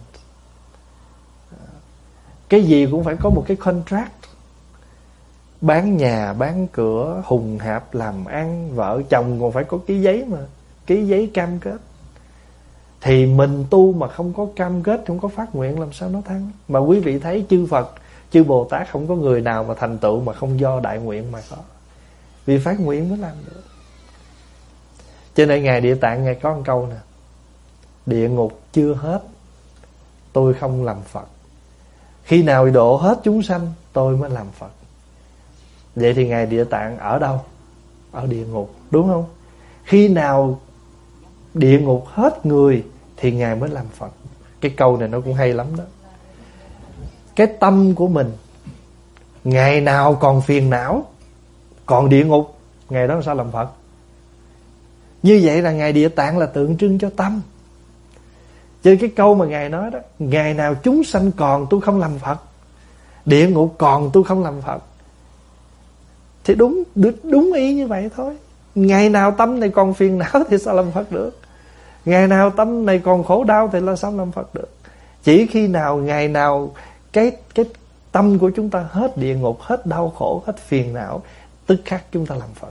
Cái gì cũng phải có một cái contract. Bán nhà, bán cửa, hùng hạp, làm ăn, vợ chồng còn phải có ký giấy mà, ký giấy cam kết. Thì mình tu mà không có cam kết, không có phát nguyện làm sao nó thắng. Mà quý vị thấy chư Phật, chư Bồ Tát không có người nào mà thành tựu mà không do đại nguyện mà có. Vì phát nguyện mới làm được. Cho nên Ngài Địa Tạng Ngài có một câu nè: địa ngục chưa hết, tôi không làm Phật. Khi nào độ hết chúng sanh, tôi mới làm Phật. Vậy thì Ngài Địa Tạng ở đâu? Ở địa ngục, đúng không? Khi nào địa ngục hết người thì Ngài mới làm Phật. Cái câu này nó cũng hay lắm đó. Cái tâm của mình ngày nào còn phiền não, còn địa ngục, ngày đó sao làm Phật? Như vậy là Ngài Địa Tạng là tượng trưng cho tâm. Chứ cái câu mà Ngài nói đó, ngày nào chúng sanh còn tôi không làm Phật, địa ngục còn tôi không làm Phật, thì đúng đúng ý như vậy thôi. Ngày nào tâm này còn phiền não thì sao làm Phật được? Ngày nào tâm này còn khổ đau thì là sao làm Phật được? Chỉ khi nào ngày nào cái cái tâm của chúng ta hết địa ngục, hết đau khổ, hết phiền não, tức khắc chúng ta làm Phật.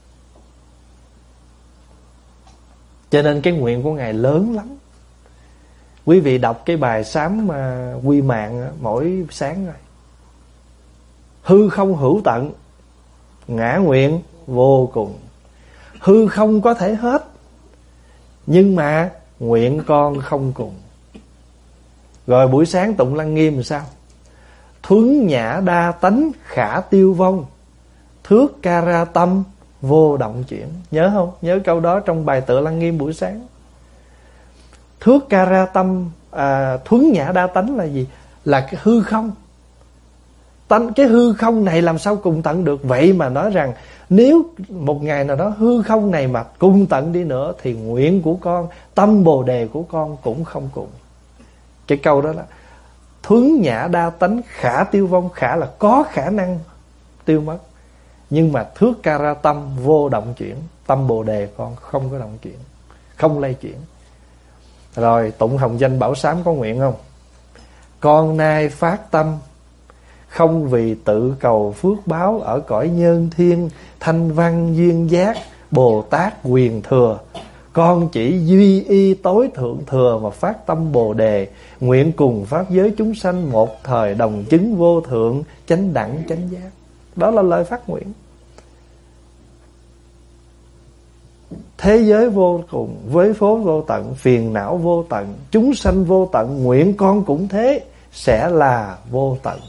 Cho nên cái nguyện của Ngài lớn lắm. Quý vị đọc cái bài sám mà quy mạng mỗi sáng rồi. Hư không hữu tận, ngã nguyện vô cùng. Hư không có thể hết, nhưng mà nguyện con không cùng. Rồi buổi sáng tụng Lăng Nghiêm làm sao? Thuấn nhã đa tánh khả tiêu vong, thước ca ra tâm vô động chuyển. Nhớ không? Nhớ câu đó trong bài tựa Lăng Nghiêm buổi sáng. Thước ca ra tâm, à, thuấn nhã đa tánh là gì? Là cái hư không. Tánh, cái hư không này làm sao cùng tận được? Vậy mà nói rằng nếu một ngày nào đó hư không này mà cùng tận đi nữa thì nguyện của con, tâm bồ đề của con cũng không cùng. Cái câu đó là thuấn nhã đa tánh khả tiêu vong. Khả là có khả năng tiêu mất, nhưng mà thước ca ra tâm vô động chuyển. Tâm bồ đề con không có động chuyển, không lay chuyển. Rồi tụng hồng danh bảo sám có nguyện không? Con nay phát tâm không vì tự cầu phước báo ở cõi nhân thiên, thanh văn duyên giác, Bồ Tát quyền thừa. Con chỉ duy y tối thượng thừa mà phát tâm bồ đề, nguyện cùng pháp giới chúng sanh một thời đồng chứng vô thượng, chánh đẳng chánh giác. Đó là lời phát nguyện. Thế giới vô cùng, với phố vô tận, phiền não vô tận, chúng sanh vô tận, nguyện con cũng thế, sẽ là vô tận.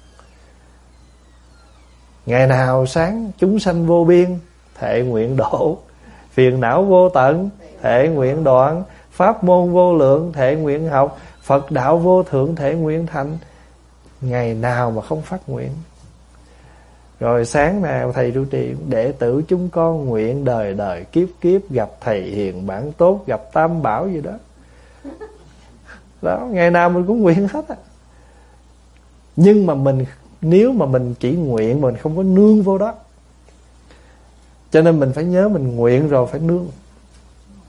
Ngày nào sáng chúng sanh vô biên, thệ nguyện độ. Phiền não vô tận, thệ nguyện đoạn. Pháp môn vô lượng, thệ nguyện học. Phật đạo vô thượng, thệ nguyện thành. Ngày nào mà không phát nguyện. Rồi sáng nào thầy trụ trì, đệ tử chúng con nguyện đời đời kiếp kiếp gặp thầy hiền bản tốt, gặp tam bảo gì đó. Đó, ngày nào mình cũng nguyện hết á. Nhưng mà mình, nếu mà mình chỉ nguyện, mình không có nương vô đó. Cho nên mình phải nhớ mình nguyện rồi phải nương.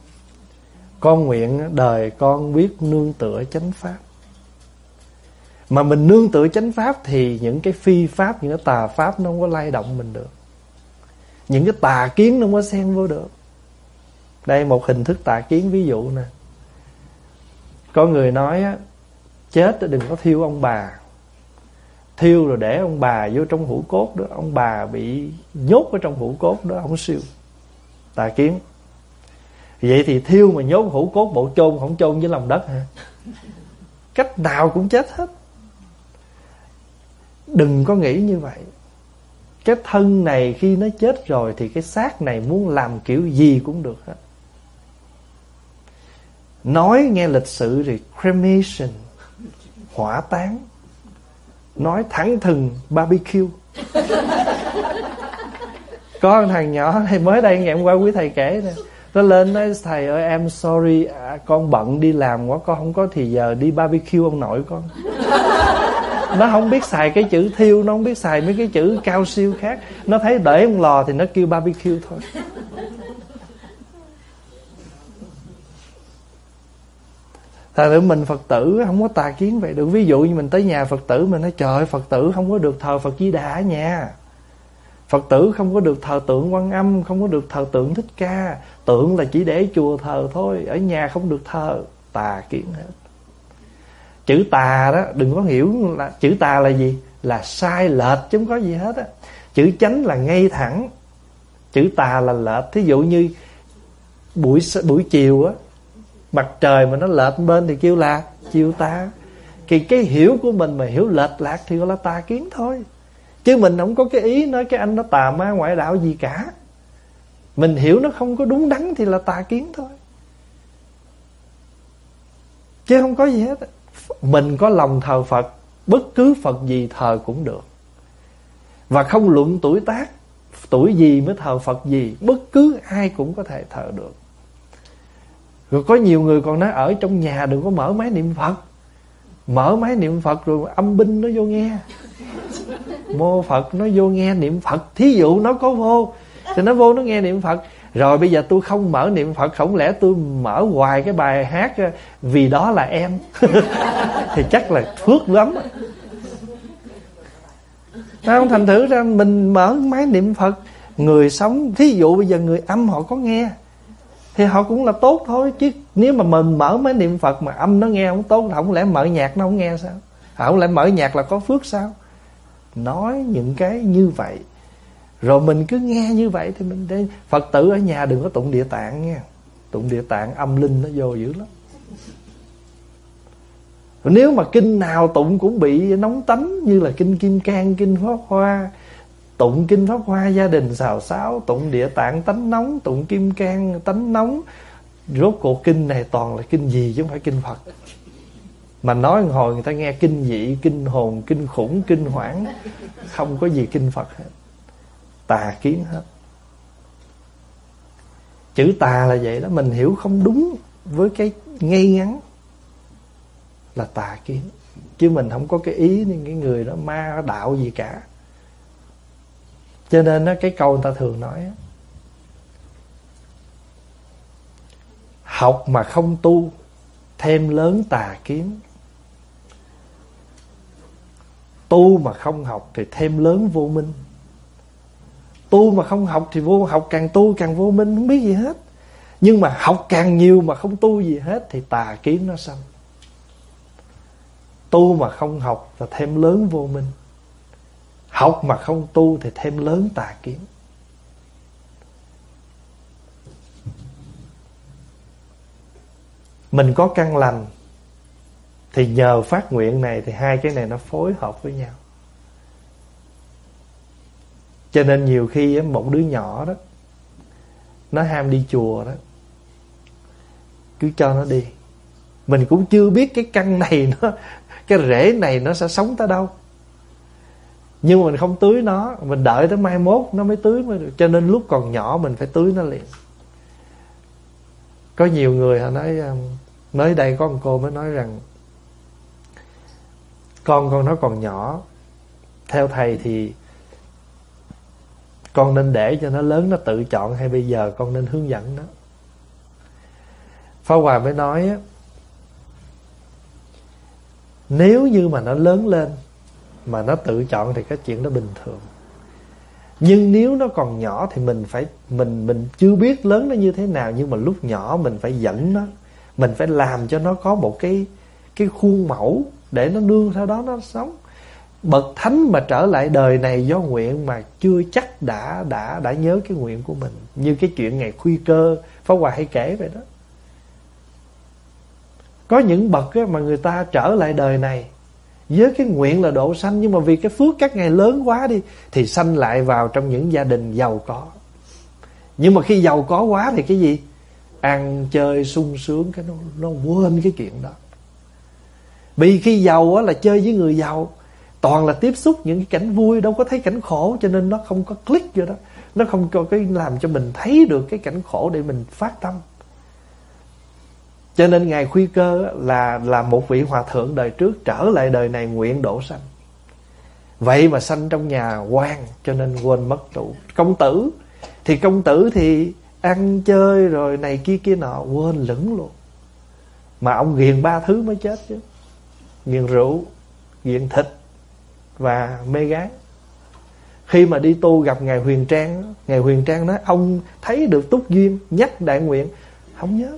Con nguyện đời con biết nương tựa chánh pháp. Mà mình nương tựa chánh pháp thì những cái phi pháp, những cái tà pháp nó không có lay động mình được. Những cái tà kiến nó không có xen vô được. Đây một hình thức tà kiến ví dụ nè. Có người nói á, chết đừng có thiêu ông bà. Thiêu rồi để ông bà vô trong hũ cốt đó, ông bà bị nhốt ở trong hũ cốt đó, không siêu. Tà kiến. Vậy thì thiêu mà nhốt hũ cốt, bộ chôn không chôn với lòng đất hả? Cách nào cũng chết hết. Đừng có nghĩ như vậy. Cái thân này khi nó chết rồi thì cái xác này muốn làm kiểu gì cũng được hết. Nói nghe lịch sử thì cremation, hỏa táng. Nói thẳng thừng barbecue. Có thằng nhỏ này mới đây ngày hôm qua quý thầy kể nè, nó lên nói thầy ơi em sorry, à, con bận đi làm quá, con không có thì giờ đi barbecue ông nội con. Nó không biết xài cái chữ thiêu, nó không biết xài mấy cái chữ cao siêu khác. Nó thấy để ông lò thì nó kêu barbecue thôi. Thật sự mình Phật tử không có tà kiến vậy được. Ví dụ như mình tới nhà Phật tử, mình nói trời ơi, Phật tử không có được thờ Phật Di Đà ở nhà. Phật tử không có được thờ tượng Quan Âm, không có được thờ tượng Thích Ca. Tượng là chỉ để chùa thờ thôi, ở nhà không được thờ. Tà kiến hết. Chữ tà đó đừng có hiểu là chữ tà là gì, là sai lệch chứ không có gì hết á. Chữ chánh là ngay thẳng, chữ tà là lệch. Thí dụ như buổi buổi chiều á, mặt trời mà nó lệch bên thì kêu là chiều tà. Thì cái hiểu của mình mà hiểu lệch lạc thì gọi là tà kiến thôi. Chứ mình không có cái ý nói cái anh đó tà ma ngoại đạo gì cả. Mình hiểu nó không có đúng đắn thì là tà kiến thôi, chứ không có gì hết. Mình có lòng thờ Phật, bất cứ Phật gì thờ cũng được. Và không luận tuổi tác, tuổi gì mới thờ Phật gì, bất cứ ai cũng có thể thờ được. Rồi có nhiều người còn nói ở trong nhà đừng có mở máy niệm Phật. Mở máy niệm Phật rồi âm binh nó vô nghe, mô Phật nó vô nghe niệm Phật. Thí dụ nó có vô thì nó vô nó nghe niệm Phật. Rồi bây giờ tôi không mở niệm Phật, không lẽ tôi mở hoài cái bài hát Vì Đó Là Em thì chắc là phước lắm. Không, thành thử ra mình mở máy niệm Phật. Người sống, thí dụ bây giờ người âm họ có nghe thì họ cũng là tốt thôi. Chứ nếu mà mình mở máy niệm Phật mà âm nó nghe không tốt, không lẽ mở nhạc nó không nghe sao? Không lẽ mở nhạc là có phước sao? Nói những cái như vậy rồi mình cứ nghe như vậy thì mình đây. Phật tử ở nhà đừng có tụng Địa Tạng nha. Tụng Địa Tạng âm linh nó vô dữ lắm. Nếu mà kinh nào tụng cũng bị nóng tánh, như là kinh Kim Cang, kinh Pháp Hoa. Tụng kinh Pháp Hoa gia đình xào xáo, tụng Địa Tạng tánh nóng, tụng Kim Cang tánh nóng. Rốt cuộc kinh này toàn là kinh gì chứ không phải kinh Phật. Mà nói một hồi người ta nghe kinh dị, kinh hồn, kinh khủng, kinh hoảng. Không có gì kinh Phật hết. Tà kiến hết. Chữ tà là vậy đó. Mình hiểu không đúng với cái ngay ngắn là tà kiến. Chứ mình không có cái ý nên cái người đó ma đạo gì cả. Cho nên đó, cái câu người ta thường nói đó, học mà không tu thêm lớn tà kiến. Tu mà không học thì thêm lớn vô minh. Tu mà không học thì vô học, càng tu càng vô minh, không biết gì hết. Nhưng mà học càng nhiều mà không tu gì hết thì tà kiến nó sanh. Tu mà không học là thêm lớn vô minh. Học mà không tu thì thêm lớn tà kiến. Mình có căn lành thì nhờ phát nguyện này thì hai cái này nó phối hợp với nhau. Cho nên nhiều khi một đứa nhỏ đó nó ham đi chùa đó, cứ cho nó đi. Mình cũng chưa biết cái căn này nó, cái rễ này nó sẽ sống tới đâu. Nhưng mà mình không tưới nó, mình đợi tới mai mốt nó mới tưới mới được. Cho nên lúc còn nhỏ mình phải tưới nó liền. Có nhiều người họ nói, mới đây có một cô mới nói rằng con con nó còn nhỏ, theo thầy thì con nên để cho nó lớn nó tự chọn, hay bây giờ con nên hướng dẫn nó? Pháp Hòa mới nói Nếu như mà nó lớn lên mà nó tự chọn thì cái chuyện đó bình thường. Nhưng nếu nó còn nhỏ thì mình phải mình mình chưa biết lớn nó như thế nào, nhưng mà lúc nhỏ mình phải dẫn nó, mình phải làm cho nó có một cái cái khuôn mẫu để nó nương theo đó nó sống. Bậc thánh mà trở lại đời này do nguyện mà chưa chắc đã đã đã nhớ cái nguyện của mình, như cái chuyện ngày Khuy Cơ Pháp Hòa hay kể vậy đó. Có những bậc mà người ta trở lại đời này với cái nguyện là độ sanh, nhưng mà vì cái phước các ngài lớn quá đi thì sanh lại vào trong những gia đình giàu có. Nhưng mà khi giàu có quá thì cái gì? Ăn chơi sung sướng, cái nó, nó quên cái chuyện đó. Vì khi giàu á là chơi với người giàu, toàn là tiếp xúc những cái cảnh vui, đâu có thấy cảnh khổ, cho nên nó không có click vô đó. Nó không có cái làm cho mình thấy được cái cảnh khổ để mình phát tâm. Cho nên ngài Khuy Cơ là là một vị hòa thượng đời trước trở lại đời này nguyện độ sanh. Vậy mà sanh trong nhà quan cho nên quên mất trụ. Công tử thì công tử thì ăn chơi rồi này kia kia nọ, quên lửng luôn. Mà ông ghiền ba thứ mới chết chứ: ghiền rượu, ghiền thịt và mê gái. Khi mà đi tu gặp ngài Huyền Trang, ngài Huyền Trang nói ông thấy được túc duyên, nhắc đại nguyện, không nhớ.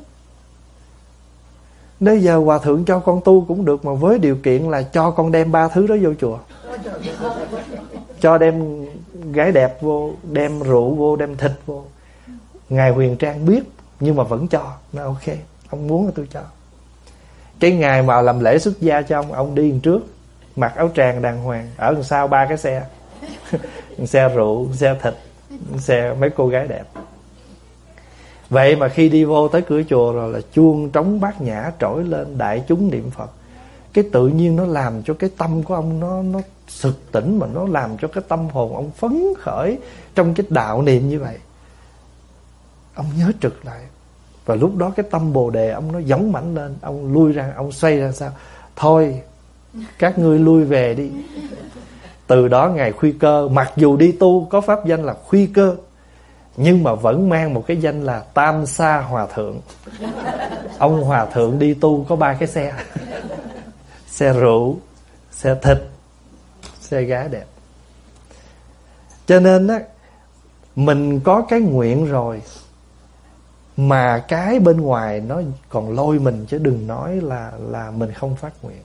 Nếu giờ hòa thượng cho con tu cũng được, mà với điều kiện là cho con đem ba thứ đó vô chùa. Cho đem gái đẹp vô, đem rượu vô, đem thịt vô. Ngài Huyền Trang biết nhưng mà vẫn cho. Nói ok, ông muốn thì tôi cho. Cái ngày mà làm lễ xuất gia cho ông, ông đi trước, mặc áo tràng đàng hoàng, ở đằng sau ba cái xe. Xe rượu, xe thịt, xe mấy cô gái đẹp. Vậy mà khi đi vô tới cửa chùa rồi là chuông trống bát nhã trỗi lên, đại chúng niệm Phật. Cái tự nhiên nó làm cho cái tâm của ông nó nó sực tỉnh, mà nó làm cho cái tâm hồn ông phấn khởi trong cái đạo niệm như vậy. Ông nhớ trực lại. Và lúc đó cái tâm Bồ Đề ông nó giống mạnh lên. Ông lui ra, ông xoay ra sao? Thôi các ngươi lui về đi. Từ đó ngài Khuy Cơ mặc dù đi tu có pháp danh là Khuy Cơ, nhưng mà vẫn mang một cái danh là Tam Sa Hòa Thượng. Ông Hòa Thượng đi tu có ba cái xe. Xe rượu, xe thịt, xe gái đẹp. Cho nên á, mình có cái nguyện rồi mà cái bên ngoài nó còn lôi mình, chứ đừng nói là là mình không phát nguyện.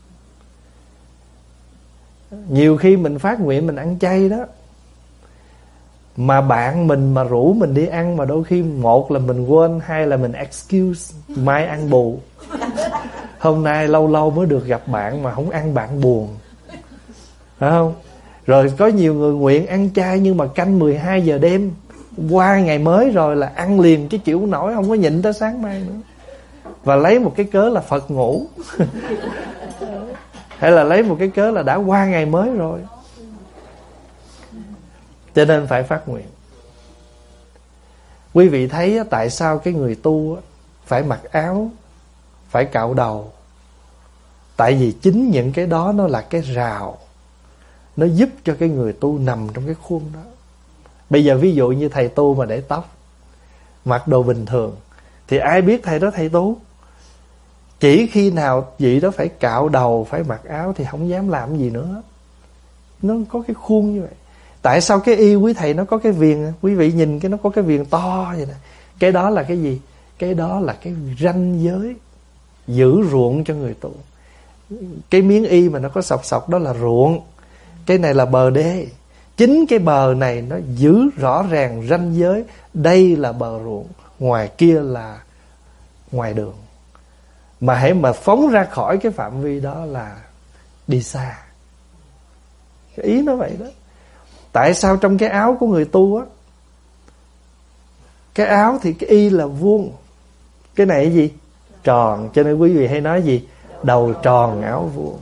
Nhiều khi mình phát nguyện mình ăn chay đó, mà bạn mình mà rủ mình đi ăn, mà đôi khi một là mình quên, hai là mình excuse mai ăn bù. Hôm nay lâu lâu mới được gặp bạn mà không ăn bạn buồn, phải không? Rồi có nhiều người nguyện ăn chay nhưng mà canh mười hai giờ đêm, qua ngày mới rồi là ăn liền chứ chịu nổi, không có nhịn tới sáng mai nữa. Và lấy một cái cớ là Phật ngủ. Hay là lấy một cái cớ là đã qua ngày mới rồi. Cho nên phải phát nguyện. Quý vị thấy tại sao cái người tu phải mặc áo, phải cạo đầu? Tại vì chính những cái đó nó là cái rào, nó giúp cho cái người tu nằm trong cái khuôn đó. Bây giờ ví dụ như thầy tu mà để tóc, mặc đồ bình thường thì ai biết thầy đó thầy tu. Chỉ khi nào vị đó phải cạo đầu, phải mặc áo thì không dám làm gì nữa. Nó có cái khuôn như vậy. Tại sao cái y quý thầy nó có cái viền? Quý vị nhìn cái nó có cái viền to vậy nè. Cái đó là cái gì? Cái đó là cái ranh giới giữ ruộng cho người tu. Cái miếng y mà nó có sọc sọc đó là ruộng, cái này là bờ đê. Chính cái bờ này nó giữ rõ ràng ranh giới. Đây là bờ ruộng, ngoài kia là ngoài đường. Mà hãy mà phóng ra khỏi cái phạm vi đó là đi xa. Cái ý nó vậy đó. Tại sao trong cái áo của người tu á, cái áo thì cái y là vuông, cái này cái gì? Tròn. Cho nên quý vị hay nói gì? Đầu tròn áo vuông.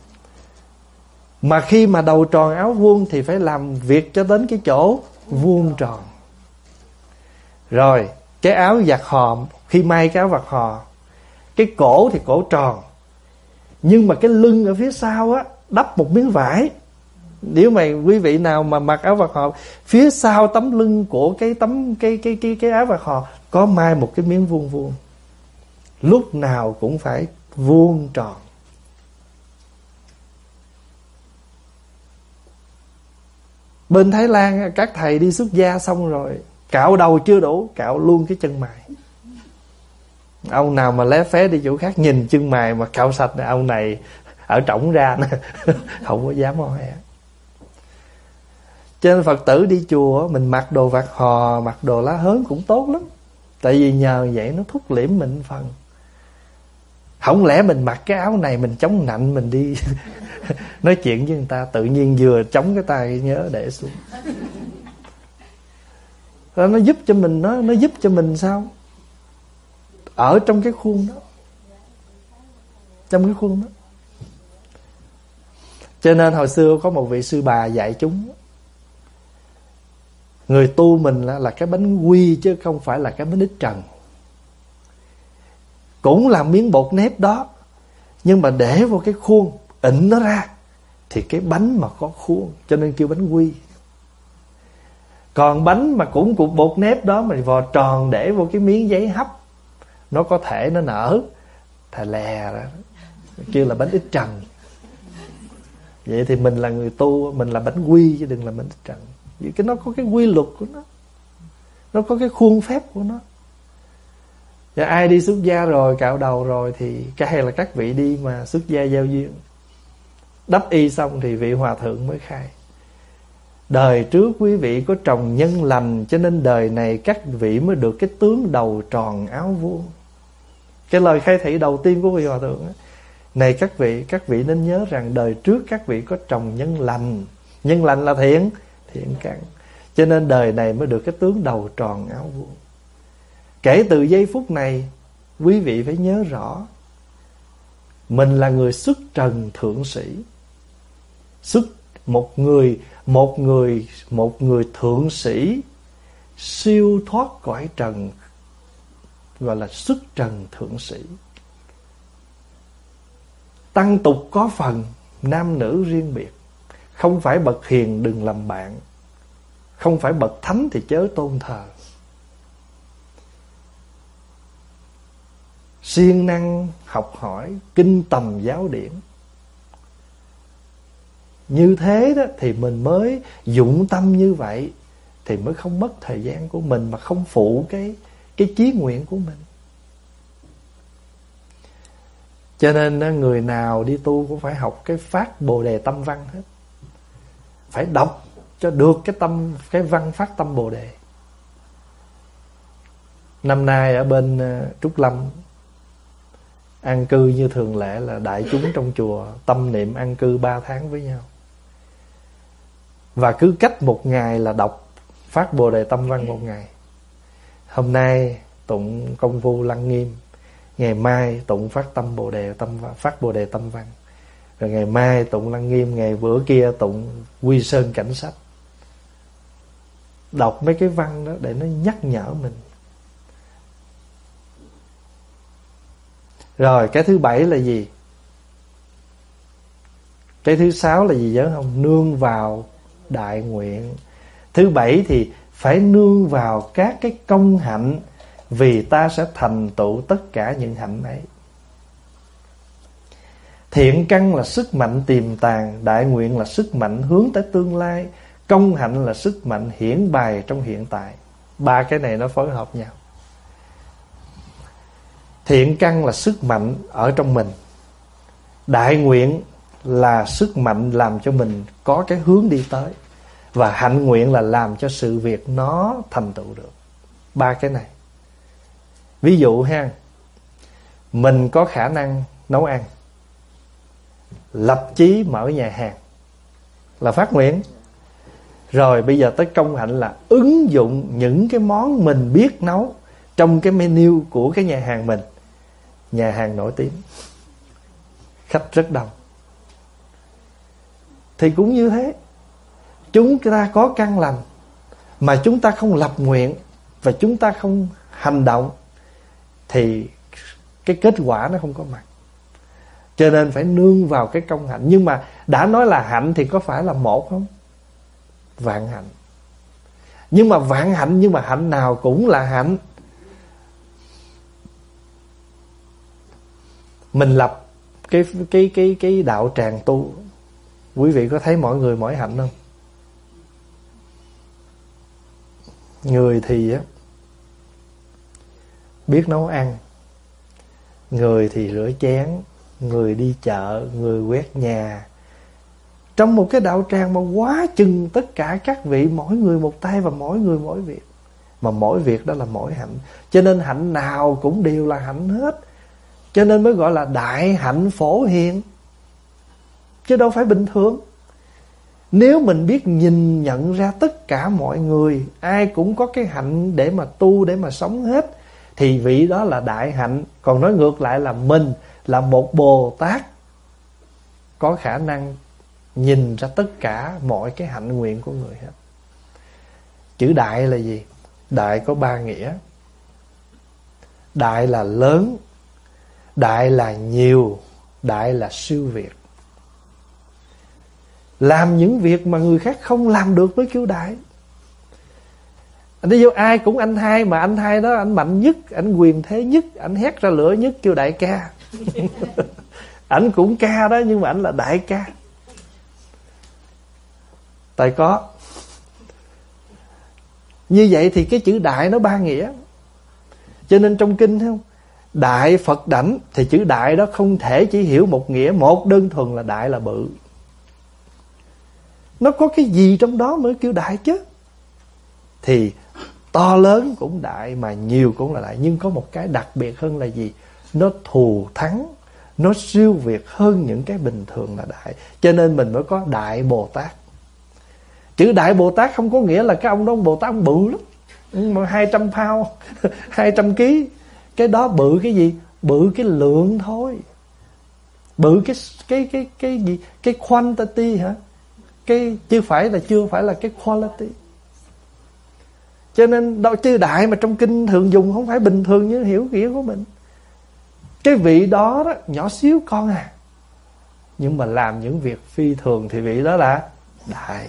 Mà khi mà đầu tròn áo vuông thì phải làm việc cho đến cái chỗ vuông tròn. Rồi cái áo giặt hò, khi may cái áo vạt hò, cái cổ thì cổ tròn, nhưng mà cái lưng ở phía sau á đắp một miếng vải. Nếu mà quý vị nào mà mặc áo vạt hò, phía sau tấm lưng của cái tấm cái cái cái cái áo vạt hò có mai một cái miếng vuông vuông. Lúc nào cũng phải vuông tròn. Bên Thái Lan các thầy đi xuất gia xong rồi cạo đầu chưa đủ, cạo luôn cái chân mày. Ông nào mà lé phé đi chỗ khác nhìn chân mày mà cạo sạch, ông này ở trỏng ra không có dám hoe. Cho nên Phật tử đi chùa mình mặc đồ vạt hò, mặc đồ lá hớn cũng tốt lắm. Tại vì nhờ vậy nó thúc liễm mình phần. Không lẽ mình mặc cái áo này mình chống nạnh mình đi nói chuyện với người ta, tự nhiên vừa chống cái tay nhớ để xuống. Rồi nó giúp cho mình, nó nó giúp cho mình sao? Ở trong cái khuôn đó, trong cái khuôn đó. Cho nên hồi xưa có một vị sư bà dạy chúng, người tu mình là, là cái bánh quy chứ không phải là cái bánh ít trần. Cũng là miếng bột nếp đó, nhưng mà để vô cái khuôn ịnh nó ra thì cái bánh mà có khuôn, cho nên kêu bánh quy. Còn bánh mà cũng cục bột nếp đó mà vò tròn để vô cái miếng giấy hấp, nó có thể nó nở thà lè đó, kêu là bánh ít trần. Vậy thì mình là người tu, mình là bánh quy chứ đừng là bánh ít trần. Vì cái nó có cái quy luật của nó, nó có cái khuôn phép của nó. Và ai đi xuất gia rồi, cạo đầu rồi thì cái hay là các vị đi mà xuất gia giao duyên, đắp y xong thì vị hòa thượng mới khai: đời trước quý vị có trồng nhân lành, cho nên đời này các vị mới được cái tướng đầu tròn áo vuông. Cái lời khai thị đầu tiên của vị hòa thượng ấy, này các vị, các vị nên nhớ rằng đời trước các vị có trồng nhân lành. Nhân lành là thiện, thiện căn, cho nên đời này mới được cái tướng đầu tròn áo vuông. Kể từ giây phút này, quý vị phải nhớ rõ, mình là người xuất trần thượng sĩ. Xuất một người, một người, một người thượng sĩ siêu thoát cõi trần, gọi là xuất trần thượng sĩ. Tăng tục có phần, nam nữ riêng biệt. Không phải bậc hiền đừng làm bạn, không phải bậc thánh thì chớ tôn thờ. Siêng năng học hỏi, kinh tầm giáo điển. Như thế đó thì mình mới dụng tâm như vậy, thì mới không mất thời gian của mình mà không phụ cái, cái chí nguyện của mình. Cho nên người nào đi tu cũng phải học cái phát Bồ Đề Tâm Văn hết. Phải đọc cho được cái tâm, cái văn phát tâm Bồ Đề. Năm nay ở bên Trúc Lâm an cư như thường lệ là đại chúng trong chùa tâm niệm an cư ba tháng với nhau. Và cứ cách một ngày là đọc phát Bồ Đề Tâm Văn một ngày. Hôm nay tụng công phu Lăng Nghiêm, ngày mai tụng phát tâm Bồ Đề Tâm Văn, phát Bồ Đề Tâm Văn, rồi ngày mai tụng Lăng Nghiêm, ngày bữa kia tụng Quy Sơn Cảnh Sách. Đọc mấy cái văn đó để nó nhắc nhở mình. Rồi cái thứ bảy là gì? Cái thứ sáu là gì nhớ không? Nương vào đại nguyện. Thứ bảy thì phải nương vào các cái công hạnh, vì ta sẽ thành tựu tất cả những hạnh ấy. Thiện căn là sức mạnh tiềm tàng, đại nguyện là sức mạnh hướng tới tương lai, công hạnh là sức mạnh hiển bày trong hiện tại. Ba cái này nó phối hợp nhau. Thiện căn là sức mạnh ở trong mình, đại nguyện là sức mạnh làm cho mình có cái hướng đi tới, và hạnh nguyện là làm cho sự việc nó thành tựu được. Ba cái này. Ví dụ ha, mình có khả năng nấu ăn, lập chí mở nhà hàng là phát nguyện. Rồi bây giờ tới công hạnh là ứng dụng những cái món mình biết nấu trong cái menu của cái nhà hàng mình. Nhà hàng nổi tiếng, khách rất đông. Thì cũng như thế, chúng ta có căn lành mà chúng ta không lập nguyện và chúng ta không hành động thì cái kết quả nó không có mặt. Cho nên phải nương vào cái công hạnh. Nhưng mà đã nói là hạnh thì có phải là một không? Vạn hạnh. Nhưng mà vạn hạnh, nhưng mà hạnh nào cũng là hạnh. Mình lập cái cái cái cái đạo tràng tu, quý vị có thấy mỗi người mỗi hạnh không? Người thì á biết nấu ăn, người thì rửa chén, người đi chợ, người quét nhà. Trong một cái đạo tràng mà quá chừng tất cả các vị, mỗi người một tay và mỗi người mỗi việc. Mà mỗi việc đó là mỗi hạnh. Cho nên hạnh nào cũng đều là hạnh hết. Cho nên mới gọi là đại hạnh phổ hiện, chứ đâu phải bình thường. Nếu mình biết nhìn nhận ra tất cả mọi người, ai cũng có cái hạnh để mà tu, để mà sống hết, thì vị đó là đại hạnh. Còn nói ngược lại là mình là một Bồ Tát, có khả năng nhìn ra tất cả mọi cái hạnh nguyện của người hết. Chữ đại là gì? Đại có ba nghĩa. Đại là lớn, đại là nhiều, đại là siêu việt. Làm những việc mà người khác không làm được mới kêu đại. Anh thấy vô, ai cũng anh hai, mà anh hai đó anh mạnh nhất, anh quyền thế nhất, anh hét ra lửa nhất, kêu đại ca. Anh cũng ca đó, nhưng mà anh là đại ca. Tại có. Như vậy thì cái chữ đại nó ba nghĩa. Cho nên trong kinh thấy không, đại Phật đảnh, thì chữ đại đó không thể chỉ hiểu một nghĩa, một đơn thuần là đại là bự. Nó có cái gì trong đó mới kêu đại chứ. Thì to lớn cũng đại, mà nhiều cũng là đại. Nhưng có một cái đặc biệt hơn là gì? Nó thù thắng, nó siêu việt hơn những cái bình thường là đại. Cho nên mình mới có Đại Bồ Tát. Chữ Đại Bồ Tát không có nghĩa là cái ông đó Bồ Tát ông bự lắm, mà hai trăm pound, hai trăm ký. Cái đó bự cái gì? Bự cái lượng thôi. Bự cái cái cái cái gì? Cái quantity hả? Cái chưa phải là chưa phải là cái quality. Cho nên đâu chữ đại mà trong kinh thường dùng không phải bình thường như hiểu nghĩa của mình. Cái vị đó đó nhỏ xíu con à, nhưng mà làm những việc phi thường thì vị đó là đại.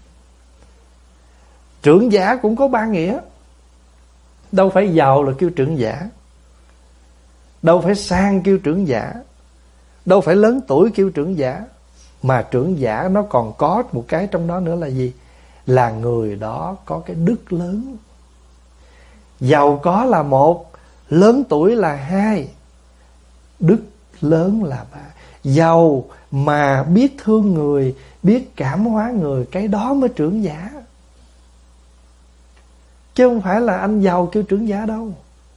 Trưởng giả cũng có ba nghĩa. Đâu phải giàu là kêu trưởng giả, đâu phải sang kêu trưởng giả, đâu phải lớn tuổi kêu trưởng giả. Mà trưởng giả nó còn có một cái trong đó nữa là gì? Là người đó có cái đức lớn. Giàu có là một, lớn tuổi là hai, đức lớn là ba. Giàu mà biết thương người, biết cảm hóa người, cái đó mới trưởng giả. Chứ không phải là anh giàu kêu trưởng giả đâu.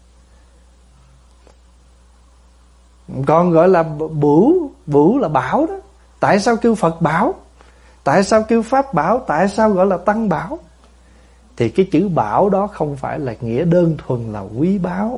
Còn gọi là bửu, bửu là bảo đó. Tại sao kêu Phật bảo? Tại sao kêu Pháp bảo? Tại sao gọi là Tăng bảo? Thì cái chữ bảo đó không phải là nghĩa đơn thuần là quý báu.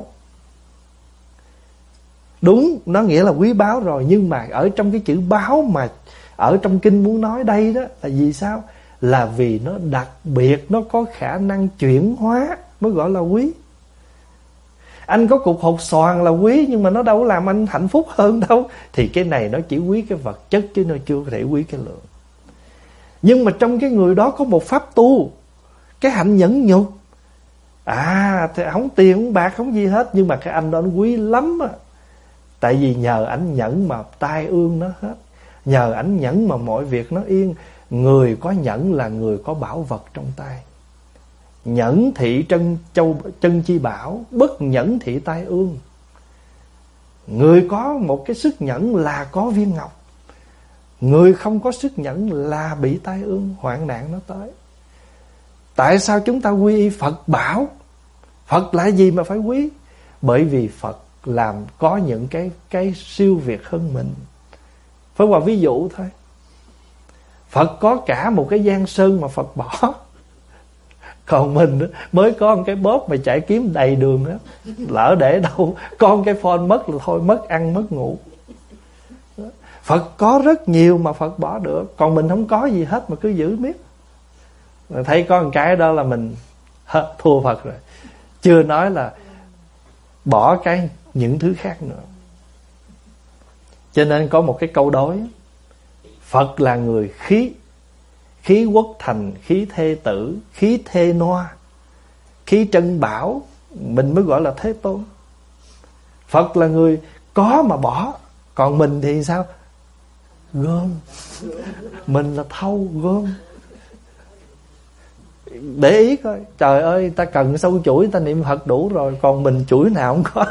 Đúng, nó nghĩa là quý báu rồi. Nhưng mà ở trong cái chữ báo mà ở trong kinh muốn nói đây đó là vì sao? Là vì nó đặc biệt, nó có khả năng chuyển hóa mới gọi là quý. Anh có cục hột xoàn là quý, nhưng mà nó đâu có làm anh hạnh phúc hơn đâu. Thì cái này nó chỉ quý cái vật chất, chứ nó chưa có thể quý cái lượng. Nhưng mà trong cái người đó có một pháp tu, cái hạnh nhẫn nhục. À thì không tiền không bạc không gì hết, nhưng mà cái anh đó nó quý lắm á. Tại vì nhờ ảnh nhẫn mà tai ương nó hết, nhờ ảnh nhẫn mà mọi việc nó yên. Người có nhẫn là người có bảo vật trong tay. Nhẫn thị chân châu chân chi bảo, bất nhẫn thị tai ương. Người có một cái sức nhẫn là có viên ngọc, người không có sức nhẫn là bị tai ương, hoạn nạn nó tới. Tại sao chúng ta quy y Phật bảo? Phật là gì mà phải quý? Bởi vì Phật làm có những cái cái siêu việt hơn mình. Phải qua ví dụ thôi. Phật có cả một cái giang sơn mà Phật bỏ. Còn mình mới có một cái bóp mà chạy kiếm đầy đường đó. Lỡ để đâu con cái phone mất là thôi, mất ăn mất ngủ. Phật có rất nhiều mà Phật bỏ được. Còn mình không có gì hết mà cứ giữ miết. Thấy có một cái đó là mình thua Phật rồi. Chưa nói là bỏ cái những thứ khác nữa. Cho nên có một cái câu đối: Phật là người khí, khí quốc thành, khí thê tử, khí thê noa, khí trân bảo, mình mới gọi là Thế Tôn. Phật là người có mà bỏ. Còn mình thì sao? Gom. Mình là thâu gom. Để ý coi, trời ơi, ta cần sâu chuỗi ta niệm Phật đủ rồi, còn mình chuỗi nào không có.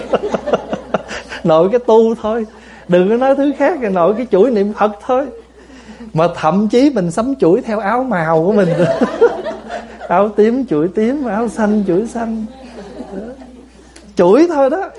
Nội cái tu thôi, đừng có nói thứ khác, rồi nội cái chuỗi niệm Phật thôi. Mà thậm chí mình sắm chuỗi theo áo màu của mình. Áo tím chuỗi tím, áo xanh chuỗi xanh, chuỗi thôi đó.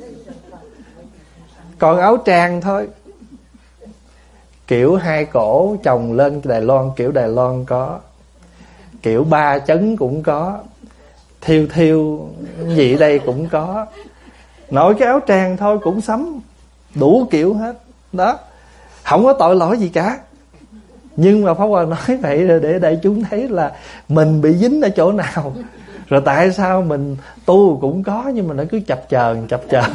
Còn áo tràng thôi, kiểu hai cổ chồng lên Đài Loan, kiểu Đài Loan có, kiểu ba chấn cũng có, thiêu thiêu gì đây cũng có. Nội cái áo tràng thôi cũng sắm đủ kiểu hết đó, không có tội lỗi gì cả. Nhưng mà Pháp Hòa nói vậy để đại chúng thấy là mình bị dính ở chỗ nào, rồi tại sao mình tu cũng có nhưng mà nó cứ chập chờn chập chờn.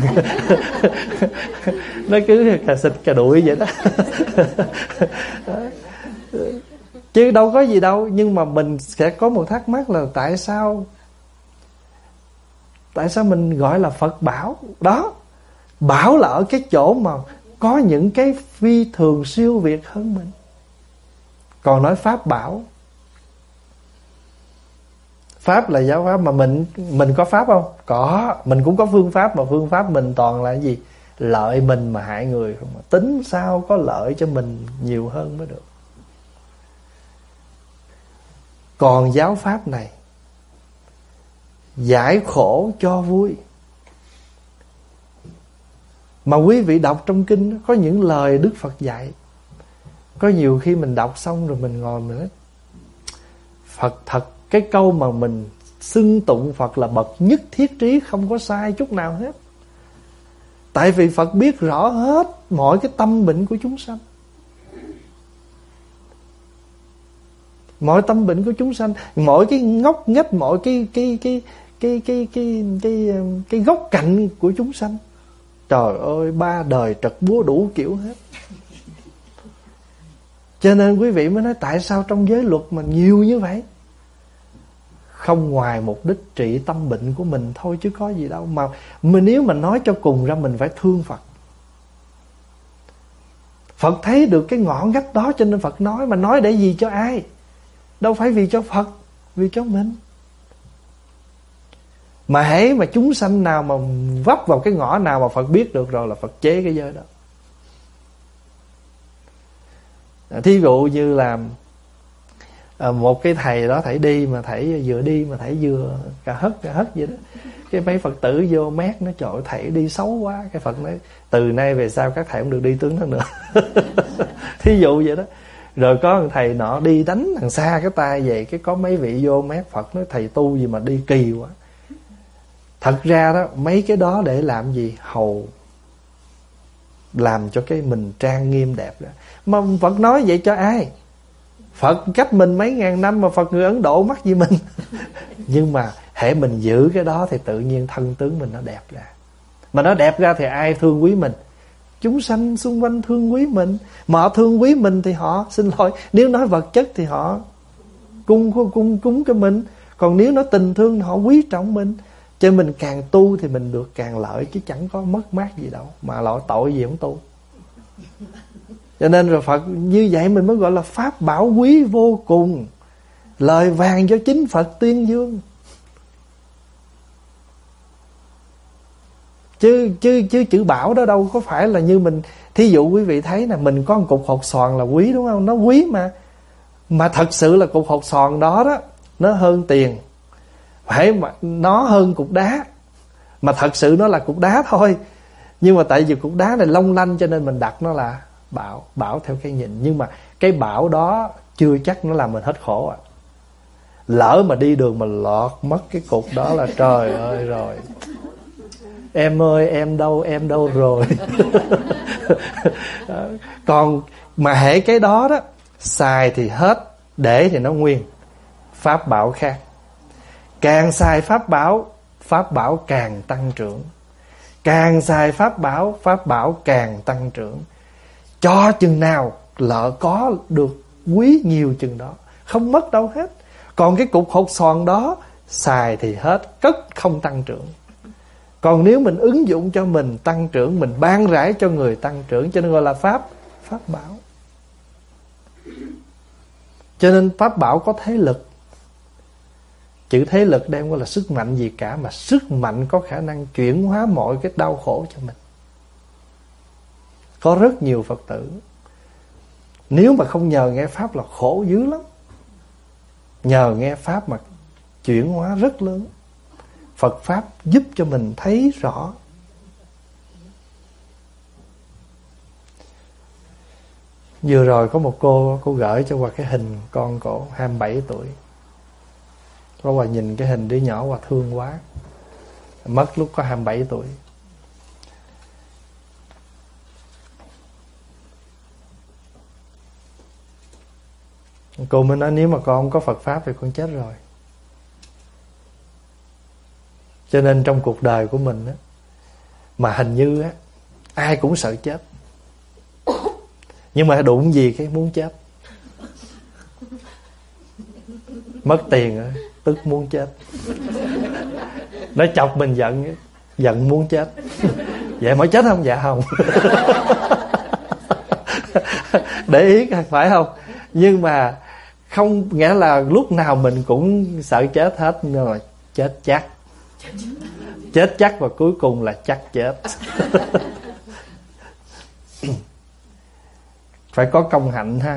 Nó cứ cà xịt cà đuổi vậy đó. Chứ đâu có gì đâu. Nhưng mà mình sẽ có một thắc mắc là tại sao Tại sao mình gọi là Phật bảo đó? Bảo là ở cái chỗ mà có những cái phi thường siêu việt hơn mình. Còn nói Pháp bảo, Pháp là giáo pháp mà mình mình có Pháp không? Có. Mình cũng có phương pháp, mà phương pháp mình toàn là cái gì? Lợi mình mà hại người không. Tính sao có lợi cho mình nhiều hơn mới được. Còn giáo pháp này giải khổ cho vui. Mà quý vị đọc trong kinh có những lời Đức Phật dạy, có nhiều khi mình đọc xong rồi mình ngồi mình nói Phật thật, cái câu mà mình xưng tụng Phật là bậc nhất thiết trí không có sai chút nào hết. Tại vì Phật biết rõ hết mọi cái tâm bệnh của chúng sanh, mọi tâm bệnh của chúng sanh, mọi cái ngóc ngách, mọi cái cái cái cái cái cái cái cái, cái góc cạnh của chúng sanh. Trời ơi, ba đời trật búa đủ kiểu hết. Cho nên quý vị mới nói tại sao trong giới luật mà nhiều như vậy? Không ngoài mục đích trị tâm bệnh của mình thôi chứ có gì đâu. Mà mình nếu mà nói cho cùng ra mình phải thương Phật. Phật thấy được cái ngõ ngách đó cho nên Phật nói. Mà nói để gì cho ai? Đâu phải vì cho Phật, vì cho mình. Mà hễ mà chúng sanh nào mà vấp vào cái ngõ nào mà Phật biết được rồi là Phật chế cái giới đó. Thí dụ như là một cái thầy đó, thầy đi mà thầy vừa đi mà thầy vừa cà hất cà hất vậy đó. Cái mấy Phật tử vô mét nó trời thầy đi xấu quá. Cái Phật nói từ nay về sau các thầy không được đi tướng đó nữa. Thí dụ vậy đó. Rồi có một thầy nọ đi đánh thằng xa cái tay về, cái có mấy vị vô mét Phật nói thầy tu gì mà đi kỳ quá. Thật ra đó, mấy cái đó để làm gì? Hầu làm cho cái mình trang nghiêm đẹp đó. Mà Phật nói vậy cho ai? Phật cách mình mấy ngàn năm mà Phật người Ấn Độ mắc gì mình. Nhưng mà hễ mình giữ cái đó thì tự nhiên thân tướng mình nó đẹp ra. Mà nó đẹp ra thì ai thương quý mình? Chúng sanh xung quanh thương quý mình. Mà họ thương quý mình thì họ, xin lỗi, nếu nói vật chất thì họ cung cung cúng cho mình. Còn nếu nói tình thương thì họ quý trọng mình. Cho mình càng tu thì mình được càng lợi, chứ chẳng có mất mát gì đâu. Mà lỗi tội gì không tu. Cho nên rồi Phật như vậy mình mới gọi là pháp bảo quý vô cùng, lời vàng do chính Phật tuyên dương. Chứ chứ chứ chữ bảo đó đâu có phải là như mình. Thí dụ quý vị thấy nè, mình có một cục hột xoàn là quý đúng không? Nó quý mà. Mà thật sự là cục hột xoàn đó đó, nó hơn tiền. Phải mà nó hơn cục đá. Mà thật sự nó là cục đá thôi. Nhưng mà tại vì cục đá này long lanh cho nên mình đặt nó là bảo, bảo theo cái nhìn. Nhưng mà cái bảo đó chưa chắc nó làm mình hết khổ à. Lỡ mà đi đường mà lọt mất cái cục đó là trời ơi rồi. Em ơi em đâu, em đâu rồi. Còn mà hễ cái đó đó, xài thì hết, để thì nó nguyên. Pháp bảo khác. Càng xài pháp bảo, pháp bảo càng tăng trưởng. Càng xài pháp bảo, pháp bảo càng tăng trưởng. Cho chừng nào lỡ có được quý nhiều chừng đó, không mất đâu hết. Còn cái cục hột xoàn đó, xài thì hết, cất không tăng trưởng. Còn nếu mình ứng dụng cho mình tăng trưởng, mình ban rãi cho người tăng trưởng, cho nên gọi là pháp pháp bảo. Cho nên pháp bảo có thế lực. Chữ thế lực đây không có là sức mạnh gì cả, mà sức mạnh có khả năng chuyển hóa mọi cái đau khổ cho mình. Có rất nhiều Phật tử nếu mà không nhờ nghe Pháp là khổ dữ lắm. Nhờ nghe Pháp mà chuyển hóa rất lớn. Phật Pháp giúp cho mình thấy rõ. Vừa rồi có một cô, cô gửi cho Hòa cái hình con cổ hai mươi bảy tuổi. Có Hòa nhìn cái hình đứa nhỏ Hòa thương quá. Mất lúc có hai mươi bảy tuổi. Cô mới nói nếu mà con không có Phật Pháp thì con chết rồi. Cho nên trong cuộc đời của mình á, mà hình như á, ai cũng sợ chết. Nhưng mà đụng gì cái muốn chết. Mất tiền rồi, tức muốn chết. Nó chọc mình giận, giận muốn chết. Vậy mới chết không? Dạ không. Để ý phải không? Nhưng mà không nghĩa là lúc nào mình cũng sợ chết hết. Nhưng mà chết chắc. Chết chắc và cuối cùng là chắc chết. Phải có công hạnh ha.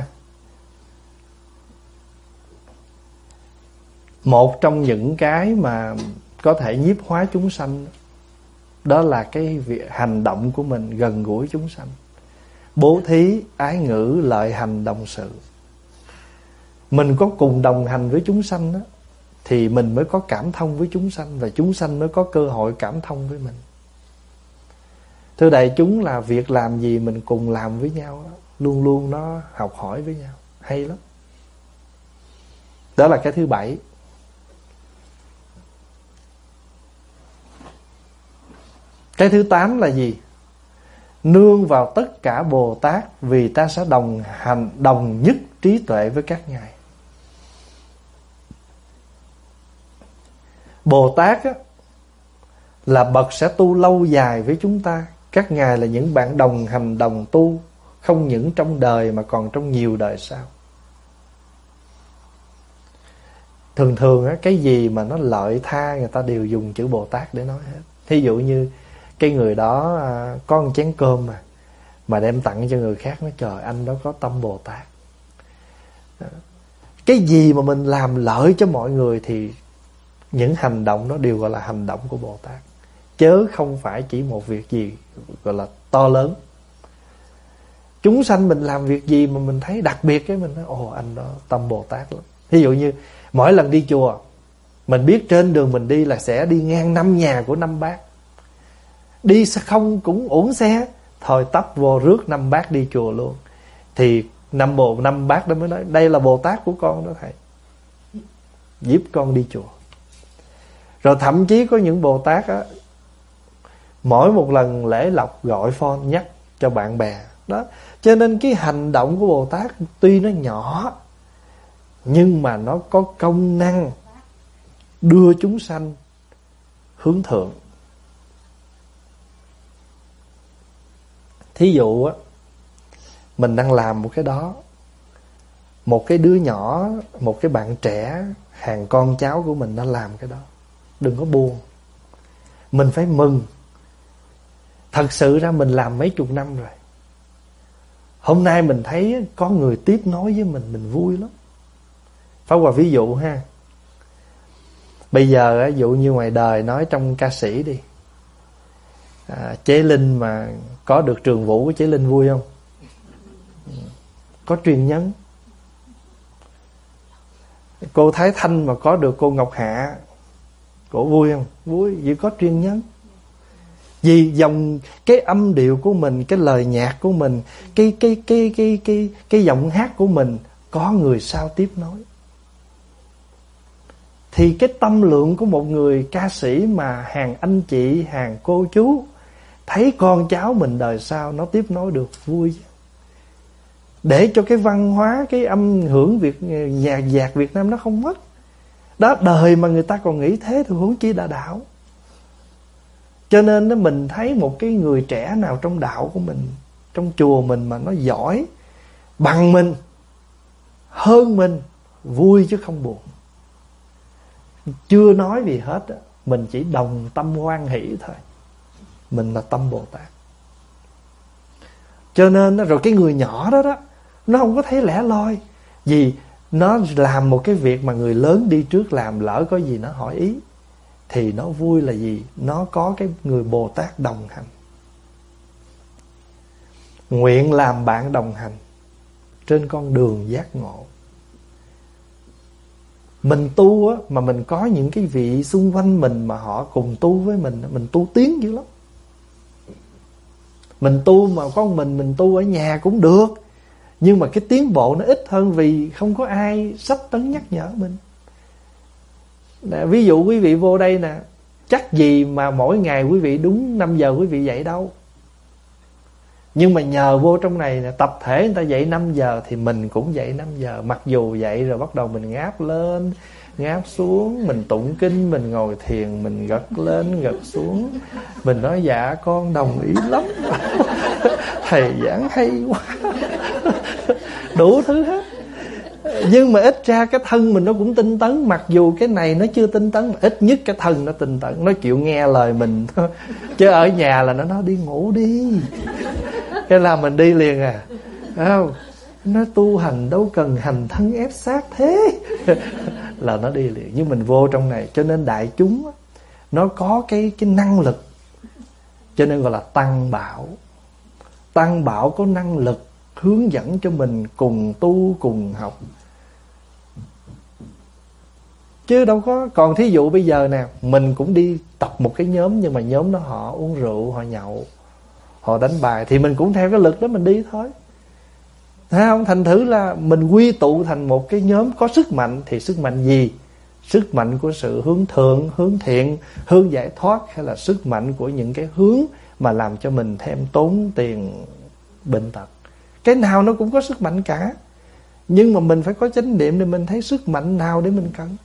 Một trong những cái mà có thể nhiếp hóa chúng sanh, đó là cái việc hành động của mình gần gũi chúng sanh. Bố thí, ái ngữ, lợi hành, đồng sự. Mình có cùng đồng hành với chúng sanh đó, thì mình mới có cảm thông với chúng sanh, và chúng sanh mới có cơ hội cảm thông với mình. Thưa đại chúng, là việc làm gì mình cùng làm với nhau đó, luôn luôn nó học hỏi với nhau. Hay lắm. Đó là cái thứ bảy. Cái thứ tám là gì? Nương vào tất cả Bồ Tát, vì ta sẽ đồng hành, đồng nhất trí tuệ với các ngài. Bồ Tát á, là bậc sẽ tu lâu dài với chúng ta. Các ngài là những bạn đồng hành đồng tu, không những trong đời mà còn trong nhiều đời sau. Thường thường á, cái gì mà nó lợi tha người ta đều dùng chữ Bồ Tát để nói hết. Thí dụ như cái người đó à, có một chén cơm mà mà đem tặng cho người khác, nói trời anh đó có tâm Bồ Tát. Cái gì mà mình làm lợi cho mọi người thì những hành động đó đều gọi là hành động của Bồ Tát, chớ không phải chỉ một việc gì gọi là to lớn. Chúng sanh mình làm việc gì mà mình thấy đặc biệt, cái mình nói ồ anh đó tâm Bồ Tát lắm. Ví dụ như mỗi lần đi chùa, mình biết trên đường mình đi là sẽ đi ngang năm nhà của năm bác, đi sẽ không cũng uổng xe, thôi tấp vô rước năm bác đi chùa luôn. Thì năm bồ năm bác đó mới nói đây là Bồ Tát của con đó thầy, giúp con đi chùa. Rồi thậm chí có những Bồ Tát á, mỗi một lần lễ lộc gọi phone nhắc cho bạn bè đó. Cho nên cái hành động của Bồ Tát tuy nó nhỏ, nhưng mà nó có công năng đưa chúng sanh hướng thượng. Thí dụ á, mình đang làm một cái đó, một cái đứa nhỏ, một cái bạn trẻ, hàng con cháu của mình đã làm cái đó, đừng có buồn, mình phải mừng. Thật sự ra mình làm mấy chục năm rồi, hôm nay mình thấy có người tiếp nối với mình, mình vui lắm. Pháp Hòa ví dụ ha, bây giờ ví dụ như ngoài đời nói trong ca sĩ đi, à, Chế Linh mà có được Trường Vũ của Chế Linh vui không? Có truyền nhân. Cô Thái Thanh mà có được cô Ngọc Hạ, cổ vui không? Vui, vì có truyền nhân. Vì dòng cái âm điệu của mình, cái lời nhạc của mình, cái cái cái cái cái cái giọng hát của mình có người sau tiếp nối. Thì cái tâm lượng của một người ca sĩ mà hàng anh chị, hàng cô chú thấy con cháu mình đời sau nó tiếp nối được vui. Để cho cái văn hóa, cái âm hưởng Việt nhạc nhạc Việt Nam nó không mất. Đó, đời mà người ta còn nghĩ thế thì huống chi đã đạo. Cho nên đó, mình thấy một cái người trẻ nào trong đạo của mình, trong chùa mình mà nó giỏi bằng mình, hơn mình, vui chứ không buồn. chưa nói gì hết á, mình chỉ đồng tâm hoan hỷ thôi, mình là tâm Bồ Tát. Cho nên rồi cái người nhỏ đó đó, nó không có thấy lẻ loi. Vì nó làm một cái việc mà người lớn đi trước làm, lỡ có gì nó hỏi ý, thì nó vui là gì? Nó có cái người Bồ Tát đồng hành. Nguyện làm bạn đồng hành trên con đường giác ngộ. Mình tu á, mà mình có những cái vị xung quanh mình mà họ cùng tu với mình, mình tu tiến dữ lắm. Mình tu mà có một mình, mình tu ở nhà cũng được, nhưng mà cái tiến bộ nó ít hơn vì không có ai sách tấn nhắc nhở mình. Ví dụ quý vị vô đây nè, chắc gì mà mỗi ngày quý vị đúng năm giờ quý vị dậy đâu. Nhưng mà nhờ vô trong này nè, tập thể người ta dậy năm giờ thì mình cũng dậy năm giờ. Mặc dù dậy rồi bắt đầu mình ngáp lên, ngáp xuống, mình tụng kinh, mình ngồi thiền, mình gật lên, gật xuống. Mình nói dạ con đồng ý lắm. Thầy giảng hay quá. Đủ thứ hết. Nhưng mà ít ra cái thân mình nó cũng tinh tấn. Mặc dù cái này nó chưa tinh tấn, mà ít nhất cái thân nó tinh tấn, nó chịu nghe lời mình. Chứ ở nhà là nó nói đi ngủ đi, cái là mình đi liền à. Không, nó tu hành đâu cần hành thân ép sát thế. Là nó đi liền. Nhưng mình vô trong này, cho nên đại chúng nó có cái, cái năng lực, cho nên gọi là tăng bảo. Tăng bảo có năng lực hướng dẫn cho mình cùng tu cùng học. Chứ đâu có. Còn thí dụ bây giờ nè, mình cũng đi tập một cái nhóm, nhưng mà nhóm đó họ uống rượu, họ nhậu, họ đánh bài, thì mình cũng theo cái lực đó mình đi thôi. Thấy không? Thành thử là mình quy tụ thành một cái nhóm có sức mạnh. Thì sức mạnh gì? Sức mạnh của sự hướng thượng, hướng thiện, hướng giải thoát, hay là sức mạnh của những cái hướng mà làm cho mình thêm tốn tiền bệnh tật. Cái nào nó cũng có sức mạnh cả. Nhưng mà mình phải có chánh niệm để mình thấy sức mạnh nào để mình cần.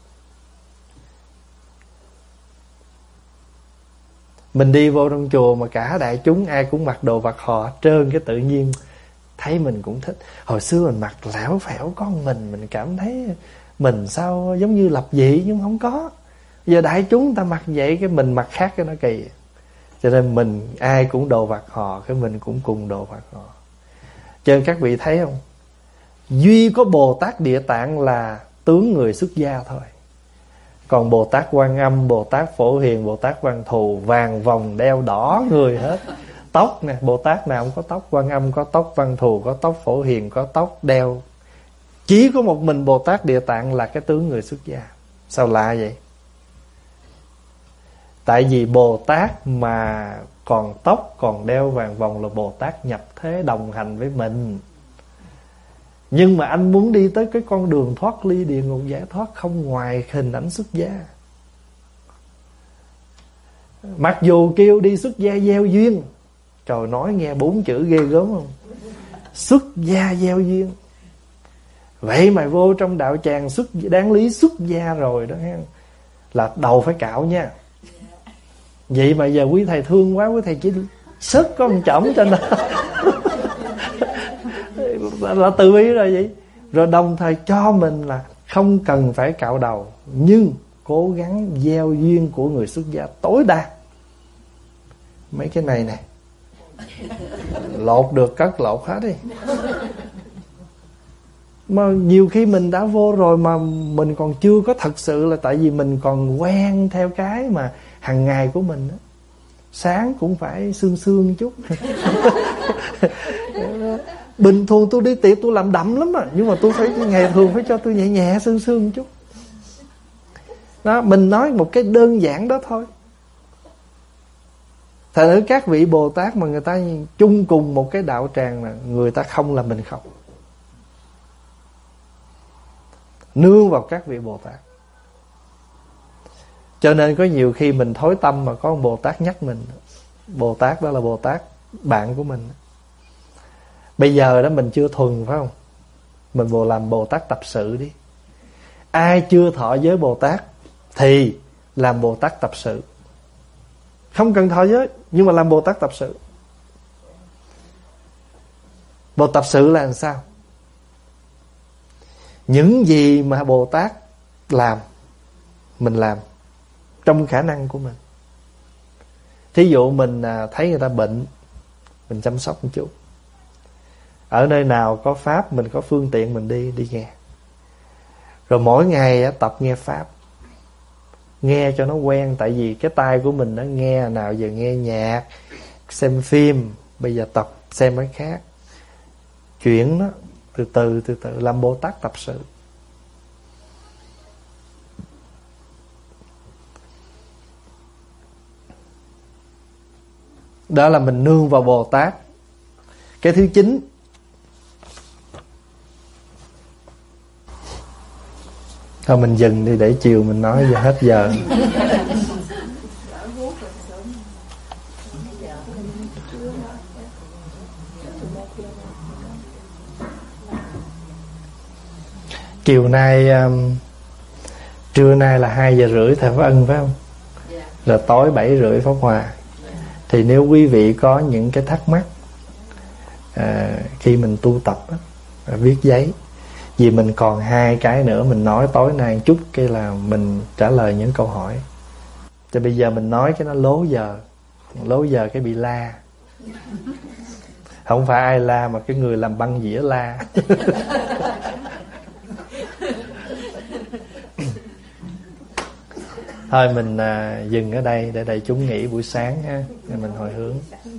Mình đi vô trong chùa mà cả đại chúng ai cũng mặc đồ vặt họ trơn, cái tự nhiên thấy mình cũng thích. Hồi xưa mình mặc lẻo phẻo con mình, mình cảm thấy mình sao giống như lập dị, nhưng không có. Giờ đại chúng ta mặc vậy, cái mình mặc khác cái nó kỳ. Cho nên mình ai cũng đồ vặt họ, cái mình cũng cùng đồ vặt họ. Cho nên các vị thấy không, duy có Bồ Tát Địa Tạng là tướng người xuất gia thôi. Còn Bồ Tát Quan Âm, Bồ Tát Phổ Hiền, Bồ Tát Văn Thù vàng vòng đeo đỏ người hết. Tóc nè, Bồ Tát nào cũng có tóc. Quan Âm có tóc, Văn Thù có tóc, Phổ Hiền có tóc đeo. Chỉ có một mình Bồ Tát Địa Tạng là cái tướng người xuất gia. Sao lạ vậy? Tại vì Bồ Tát mà còn tóc, còn đeo vàng vòng là Bồ Tát nhập thế đồng hành với mình. Nhưng mà anh muốn đi tới cái con đường thoát ly địa ngục giải thoát không ngoài hình ảnh xuất gia. Mặc dù kêu đi xuất gia gieo duyên, trời nói nghe bốn chữ ghê gớm không? Xuất gia gieo duyên. Vậy mà vô trong đạo tràng xuất đáng lý xuất gia rồi đó ha, là đầu phải cạo nha. Vậy mà giờ quý thầy thương quá, quý thầy chỉ sớt có một chỏng cho nó là từ bi rồi vậy. Rồi đồng thời cho mình là không cần phải cạo đầu, nhưng cố gắng gieo duyên của người xuất gia tối đa. Mấy cái này nè, lột được cất lột hết đi. Mà nhiều khi mình đã vô rồi mà mình còn chưa có thật sự, là tại vì mình còn quen theo cái mà hàng ngày của mình đó. Sáng cũng phải sương sương chút. Bình thường tôi đi tiệc tôi làm đậm lắm à, nhưng mà tôi phải ngày thường phải cho tôi nhẹ nhẹ sương sương chút. Đó, mình nói một cái đơn giản đó thôi. Thật ra các vị Bồ Tát mà người ta chung cùng một cái đạo tràng là người ta không là mình không. Nương vào các vị Bồ Tát. Cho nên có nhiều khi mình thối tâm mà có một Bồ Tát nhắc mình. Bồ Tát đó là Bồ Tát bạn của mình. Bây giờ đó mình chưa thuần phải không? Mình vô làm Bồ Tát tập sự đi. Ai chưa thọ giới Bồ Tát thì làm Bồ Tát tập sự. Không cần thọ giới, nhưng mà làm Bồ Tát tập sự. Bồ tập sự là làm sao? Những gì mà Bồ Tát làm, mình làm trong khả năng của mình. Thí dụ mình thấy người ta bệnh, mình chăm sóc một chút. Ở nơi nào có pháp, mình có phương tiện mình đi đi nghe. Rồi mỗi ngày tập nghe pháp, nghe cho nó quen. Tại vì cái tai của mình nó nghe nào giờ nghe nhạc, xem phim, bây giờ tập xem cái khác. Chuyển nó từ từ từ từ làm Bồ Tát tập sự. Đó là mình nương vào Bồ Tát. Cái thứ chín, thôi mình dừng đi để chiều mình nói giờ hết giờ. Chiều nay um, trưa nay là hai giờ rưỡi thầy Pháp Ân phải không? Rồi tối bảy rưỡi Pháp Hòa. Thì nếu quý vị có những cái thắc mắc à, khi mình tu tập á, viết giấy. Vì mình còn hai cái nữa mình nói tối nay một chút, cái là mình trả lời những câu hỏi. Cho bây giờ mình nói cái nó lố giờ, lố giờ cái bị la. Không phải ai la mà cái người làm băng dĩa la. Thôi mình à, dừng ở đây để đại chúng nghỉ buổi sáng ha, để mình hồi hướng.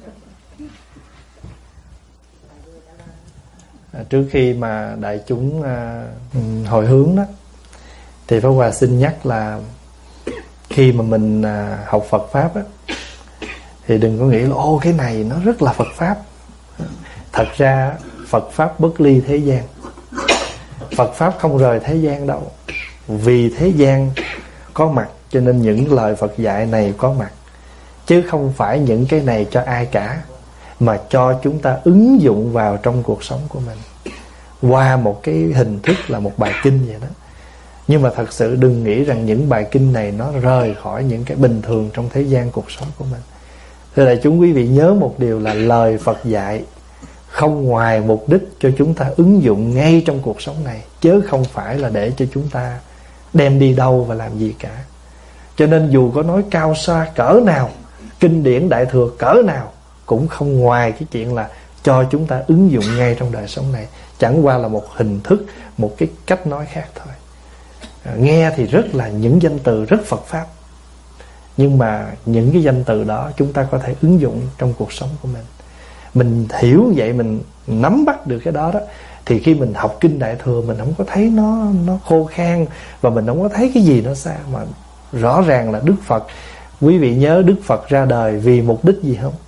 À, trước khi mà đại chúng à, hồi hướng đó, thì Pháp Hòa xin nhắc là khi mà mình à, học Phật Pháp á, thì đừng có nghĩ là ô cái này nó rất là Phật Pháp. Thật ra Phật Pháp bất ly thế gian. Phật Pháp không rời thế gian đâu. Vì thế gian có mặt cho nên những lời Phật dạy này có mặt. Chứ không phải những cái này cho ai cả, mà cho chúng ta ứng dụng vào trong cuộc sống của mình qua một cái hình thức là một bài kinh vậy đó. Nhưng mà thật sự đừng nghĩ rằng những bài kinh này nó rời khỏi những cái bình thường trong thế gian cuộc sống của mình. Thưa đại chúng, quý vị nhớ một điều là lời Phật dạy không ngoài mục đích cho chúng ta ứng dụng ngay trong cuộc sống này, chứ không phải là để cho chúng ta đem đi đâu và làm gì cả. Cho nên dù có nói cao xa cỡ nào, kinh điển đại thừa cỡ nào, cũng không ngoài cái chuyện là cho chúng ta ứng dụng ngay trong đời sống này. Chẳng qua là một hình thức, một cái cách nói khác thôi. à, Nghe thì rất là những danh từ rất Phật Pháp, nhưng mà những cái danh từ đó chúng ta có thể ứng dụng trong cuộc sống của mình. Mình hiểu vậy, mình nắm bắt được cái đó đó, thì khi mình học kinh đại thừa mình không có thấy nó nó khô khan, và mình không có thấy cái gì nó xa, mà rõ ràng là Đức Phật. Quý vị nhớ Đức Phật ra đời vì mục đích gì không?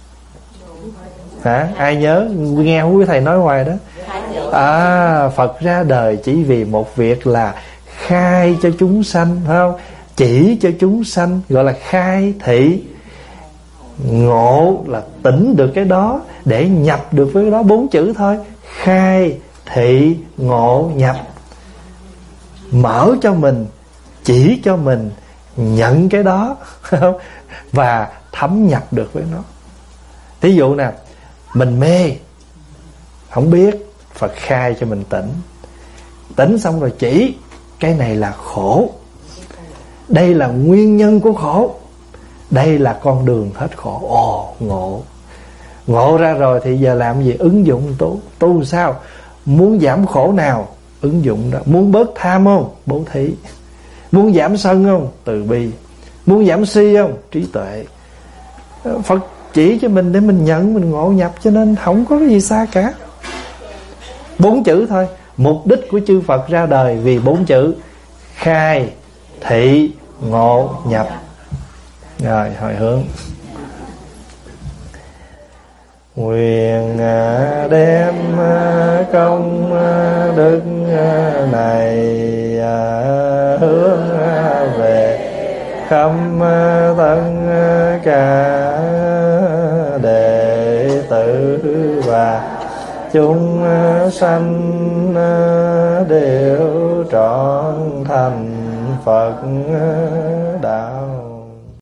Hả? Ai nhớ? Nghe quý thầy nói hoài đó. À, Phật ra đời chỉ vì một việc là khai cho chúng sanh, phải không? Chỉ cho chúng sanh, gọi là khai thị. Ngộ là tỉnh được cái đó, để nhập được với cái đó, bốn chữ thôi. Khai thị ngộ nhập. Mở cho mình, chỉ cho mình nhận cái đó và thấm nhập được với nó. Thí dụ nè, mình mê không biết, Phật khai cho mình tỉnh. Tỉnh xong rồi chỉ cái này là khổ, đây là nguyên nhân của khổ, đây là con đường hết khổ. Ồ, ngộ. Ngộ ra rồi thì giờ làm gì? Ứng dụng tu. Tu sao? Muốn giảm khổ nào? Ứng dụng đó. Muốn bớt tham không? Bố thí. Muốn giảm sân không? Từ bi. Muốn giảm si không? Trí tuệ. Phật chỉ cho mình để mình nhận, mình ngộ nhập, cho nên không có cái gì xa cả. Bốn chữ thôi. Mục đích của chư Phật ra đời vì bốn chữ: khai, thị, ngộ, nhập. Rồi, hồi hướng. Nguyện đem công đức này hướng về khắp tất cả đệ tử và chúng sanh đều trọn thành Phật đạo.